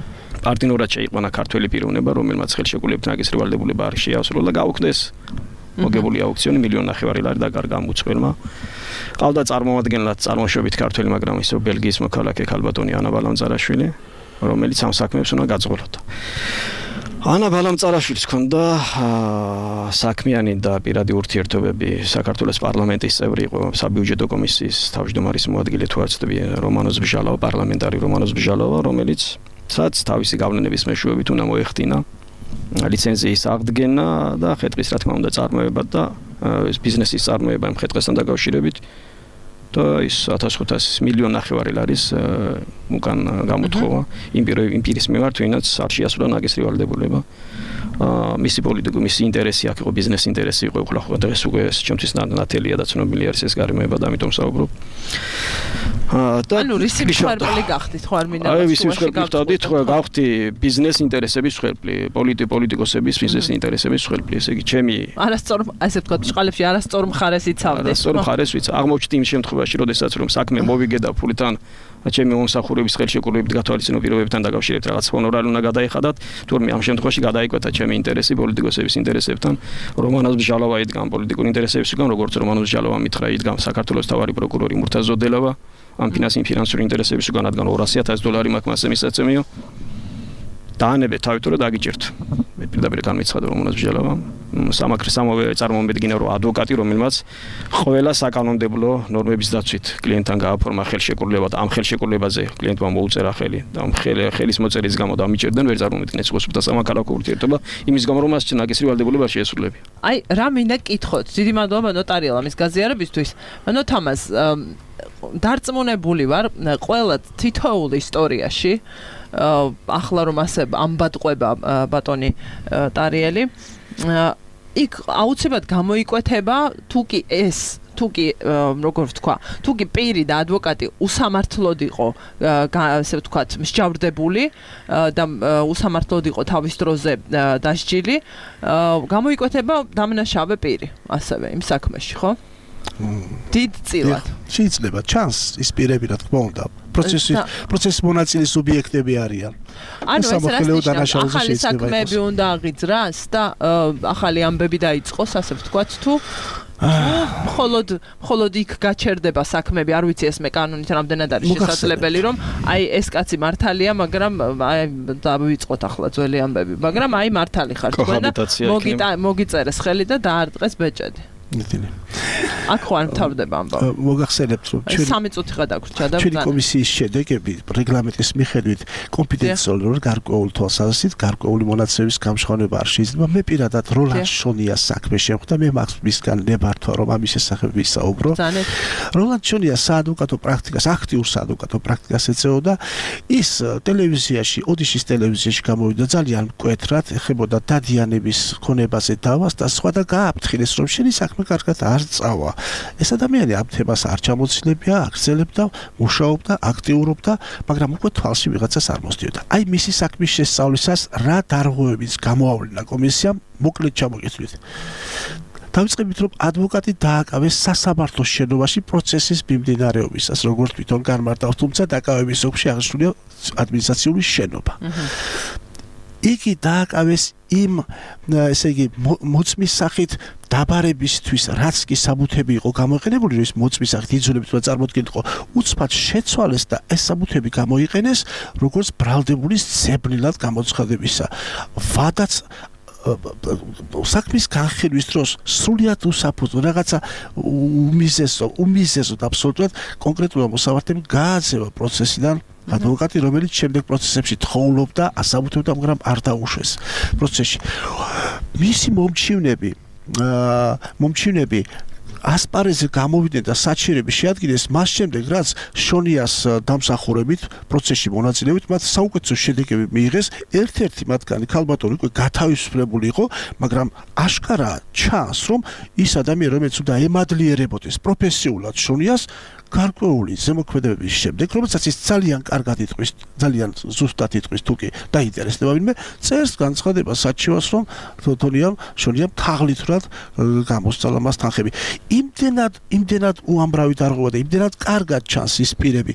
პარტინურად შეიყვანა ქართველი პიროვნება, რომელმაც ხელშეკრულებითი ნაკისრი ვალდებულება არ შეასრულა და გაუქმდეს მოგებული აუქციონი მილიონი ნახევარი ლარი დაკარგა ამ უცხოელმა. ყავდა წარმომადგენლად წარმოშობით ქართველი, მაგრამ ისო ბელგიის მოქალაქე ქალბატონი ანა ბალამძარაშვილი, რომელიც ამ საქმეებს უნდა გაწყობოდა. ანა ბალამძარაშვილს ჰქონდა საქმიანი და პირადი ურთიერთობები საქართველოს პარლამენტის წევრი იყო, საბიუჯეტო კომისიის თავმჯდომარის მოადგილე თუ არ ვცდები, რომანოზ ბჟალავა, პარლამენტარი რომანოზ ბჟალავა, რომელიც საც თავისი გავლენების მეშვეობით უნდა მოეხდინა ლიცენზიის აღდგენა და ხეტყის რა თქმა უნდა წარმოება და ბიზნესის წარმოება იმ ხეტყესთან დაკავშირებით და ის ათას ხუთასი მილიონი ნახევარი ლარის უკან გამოთხოვა იმ პირის მიმართ, ვინაც არ შეასრულა ნაგის რივალდებულება. მისი პოლიტიკო, მისი ინტერესი აქ იყო, ბიზნეს ინტერესი იყო, ხოლმე ხო დღეს უკვე ჩემთვის ნათელია და ცნობილი არის ეს გარემოება და ამიტომ საუბრობ. და ანუ რისი მსხვერპლი გახდით ხო არ მინდა აი ვისი მსხვერპლი ხდით ხო გავხდი ბიზნეს ინტერესების მსხვერპლი, პოლიტი პოლიტიკოსების ბიზნეს ინტერესების მსხვერპლი, ესე იგი ჩემი არასწორ ასე ვთქვათ ჭყალებში არასწორ მხარეს იცავდე. არასწორ მხარეს ვიცა. აღმოჩნდი იმ შემთხვევაში, როდესაც რომ საქმე მოვიგე და ფულთან ჩემი მომსახურების ხელშეკრულებით გათვალისწინო პირობებთან დაკავშირებით რაღაც ჰონორარი უნდა გადაიხადათ, თუმცა ამ შემთხვევაში გადაიკვეთა ჩემი ინტერესი პოლიტიკოსების ინტერესებთან. რომანოზ ბჟალავა იდგა პოლიტიკურ ინტერესებისგან, როგორც რომანოზ ბჟალავა მითხრა იდგა საქართველოს თავარი პროკურორი მურთაზ ზოდელავა, ამ ფინანსური ინტერესებისგან, რადგან ორასი ათასი დოლარი მაქვს მასზე მისაწემიო. დაანებე თავით რომ დაგიჭირთ. მე პირდაპირ განმეცხადა რომანოზ ბჟალავა, სამაგრე სამოვე წარმომედგინა რომ ადვოკატი, რომელმაც ყველა საკანონმდებლო ნორმების დაცვით კლიენტთან გააფორმა ხელშეკრულება და ამ ხელშეკრულებაზე კლიენტმა მოუწერა ხელი და ამ ხელის მოწერის გამო დამიჭერდნენ ვერ წარმომედგინეს სპეციფიკა სამოქალაქო ურთიერთობა იმის გამო რომ მას ნაგის რივალდებულება შეესრულებია. აი რა მინდა გკითხოთ, დიდი მადლობა ნოტარიელ ამის გაზიარებისთვის. ნო თამას დარწმუნებული ვარ ყველა თითოეულ ისტორიაში ახლა რომ ასე ამბატყვება ბატონი ტარიელი იქ აუცილებლად გამოიკვეთება თუკი ეს თუკი როგორ ვთქვა თუკი პირი და ადვოკატი უსამართლოდ იყო ასე ვთქვათ მსჯავრდებული და უსამართლოდ იყო თავის დროზე დასჯილი გამოიკვეთება დამნაშავე პირი ასევე იმ საქმეში ხო დიდ წილად შეიძლება ჩანს ის პირები რა თქმა უნდა პროცესის პროცესის მონაწილე სუბიექტები არიან. ანუ ეს რა ახალი საქმეები უნდა აღიძრას და ახალი ამბები დაიწყოს, ასე ვთქვათ, თუ მხოლოდ მხოლოდ იქ გაჩერდება საქმეები, არ ვიცი ეს მე კანონით რამდენად არის შესაძლებელი, რომ აი ეს კაცი მართალია, მაგრამ აი დავიწყოთ ახლა ძველი ამბები, მაგრამ აი მართალი ხარ თქვენ და მოგიწერეს ხელი და დაარტყეს ბეჭედი. ნიტინი. აქ ხო არ მთავრდება ამბავი. მოგახსენებთ რომ ჩვენი სამი წუთი გადაგვრჩა და ჩვენი კომისიის შედეგები რეგლამენტის მიხედვით კონფიდენციალურ გარკვეულ თვალსაზრისით გარკვეული მონაცემების გამჟღავნება არ შეიძლება. მე პირადად როლანდ შონიას საქმე შემხვდა, მე მაქვს მისგან ნებართვა რომ ამის შესახებ ვისაუბრო. როლანდ შონია საადვოკატო პრაქტიკას, აქტიურ საადვოკატო პრაქტიკას ეწეოდა. ის ტელევიზიაში, ოდიშის ტელევიზიაში გამოვიდა ძალიან მკვეთრად, ეხებოდა დადიანების ქონებაზე დავას და სხვა და გააფრთხილეს რომ შენი საქმე კარგად არ წავა. ეს ადამიანი ამ თემას არ ჩამოცილებია, აგრძელებდა, მუშაობდა, აქტიურობდა, მაგრამ უკვე თვალში ვიღაცას არ მოსდიოდა. აი მისი საქმის შესწავლისას რა დარღვევებიც გამოავლინა კომისიამ, მოკლედ ჩამოგეცვლით. დავიწყებით რომ ადვოკატი დააკავეს სასამართლოს შენობაში პროცესის მიმდინარეობისას, როგორც თვითონ განმარტავს, თუმცა დაკავების ოფში აღნიშნულია ადმინისტრაციული შენობა. იგი დააკავეს იმ ესე იგი მოწმის სახით დაბარებისთვის, რაც კი საბუთები იყო გამოიყენებული, რომ ის მოწმის სახით იძულებით უნდა წარმოდგენილიყო, უცბად შეცვალეს და ეს საბუთები გამოიყენეს როგორც ბრალდებულის ძებნილად გამოცხადებისა. ვადაც საქმის განხილვის დროს სრულიად უსაფუძო რაღაცა უმიზესო, უმიზესო და აბსოლუტურად კონკრეტულად მოსავართემ გააძევა პროცესიდან ადვოკატი, რომელიც შემდეგ პროცესებში თხოვლობდა, ასაბუთებდა, მაგრამ არ დაუშვეს პროცესში. მისი მომჩივნები, მომჩივნები ასპარეზზე გამოვიდნენ და საჩირები შეადგინეს მას შემდეგ, რაც შონიას დამსახურებით პროცესში მონაწილეობით მათ საუკეთესო შედეგები მიიღეს. ერთ-ერთი მათგანი ქალბატონი უკვე გათავისუფლებული იყო, მაგრამ აშკარა ჩანს, რომ ის ადამიანი, რომელიც უნდა ემადლიერებოდეს პროფესიულად შონიას, გარკვეული ზემოქმედებების შემდეგ, რომელსაც ის ძალიან კარგად იტყვის, ძალიან ზუსტად იტყვის, თუკი დაინტერესდება ვინმე, წერს განცხადებას საჩივას, რომ თოთონიამ შონიამ თაღლითურად გამოსწალა მას თანხები. იმდენად, იმდენად უამრავი დარღვევა და იმდენად კარგად ჩანს ის პირები,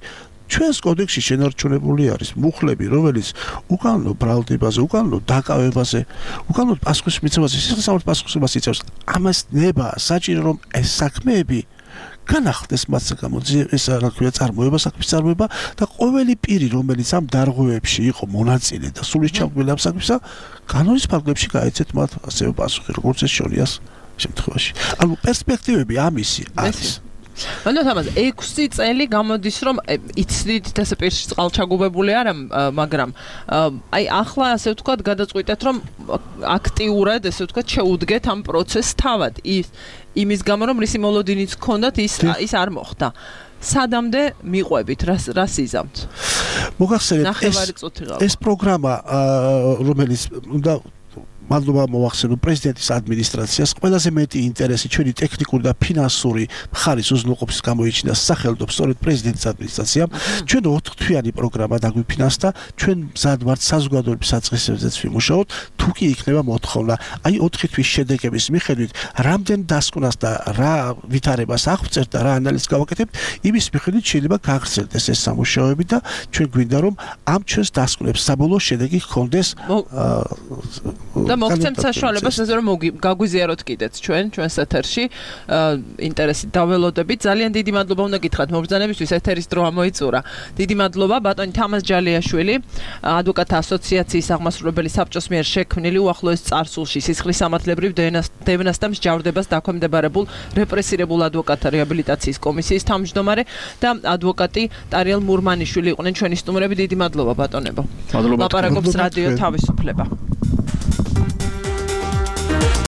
ჩვენს კოდექსში შენარჩუნებული არის მუხლები, რომელიც უკანონო ბრალდებაზე, უკანონო დაკავებაზე, უკანონო პასუხის მიცემაზე, სისხლისამართლე პასუხისმგებლობას იწევს. ამას ნება საჭირო რომ ეს საქმეები განახდეს მათ გამოძიებას, ეს რა ქვია, წარმოება, საქმის წარმოება და ყოველი პირი, რომელიც ამ დარღვევებში იყო მონაწილე და სულის ჩამგვრელი ამ საქმისა, კანონის ფარგლებში გაეცეთ მათ ასევე პასუხი, როგორც ეს შორიას შემთხვევაში. ანუ პერსპექტივები ამისი არის. ანუ თამას ექვსი წელი გამოდის რომ იცით ეს პირში წყალჩაგუბებული არა, მაგრამ აი ახლა ასე ვთქვათ გადაწყვიტეთ რომ აქტიურად ესე ვთქვათ შეუდგეთ ამ პროცესს თავად ის იმის გამო რომ რისი მოლოდინიც გქონდათ ის ის არ მოხდა. სადამდე მიყვებით რას რას იზამთ? მოგახსენეთ ეს პროგრამა რომელიც უნდა მადლობა მოვახსენო პრეზიდენტის ადმინისტრაციას ყველაზე მეტი ინტერესი ჩვენი ტექნიკური და ფინანსური მხარის უზრუნველყოფის გამოიჩინა სახელმწიფოს სწორედ პრეზიდენტის ადმინისტრაციამ ჩვენ ოთხთვიანი პროგრამა დაგვიფინანსდა ჩვენ მზად ვართ საზოგადოების საწყისებზეც ვიმუშაოთ თუ კი იქნება მოთხოვნა აი ოთხი თვის შედეგების მიხედვით რამდენ დასკვნას და რა ვითარებას აღწერთ და რა ანალიზს გავაკეთებთ იმის მიხედვით შეიძლება გაგრძელდეს ეს სამუშაოები და ჩვენ გვინდა რომ ამ ჩვენს დასკვნებს საბოლოო შედეგი ჰქონდეს და მოგცემთ საშუალებას ასე რომ გაგვიზიაროთ კიდეც ჩვენ ჩვენს ეთერში ინტერესით დაველოდებით ძალიან დიდი მადლობა უნდა გითხრათ მობრძანებისთვის ეთერის დრო ამოიწურა დიდი მადლობა ბატონი თამაზ ჯალიაშვილი ადვოკატთა ასოციაციის აღმასრულებელი საბჭოს მიერ შექმნილი უახლოეს წარსულში სისხლის სამართლებრივ დევნას და მსჯავრდებას დაქვემდებარებულ რეპრესირებულ ადვოკატთა რეაბილიტაციის კომისიის თავმჯდომარე და ადვოკატი ტარიელ მურმანიშვილი იყვნენ ჩვენი სტუმრები დიდი მადლობა ბატონებო მადლობა ლაპარაკობს რადიო თავისუფლება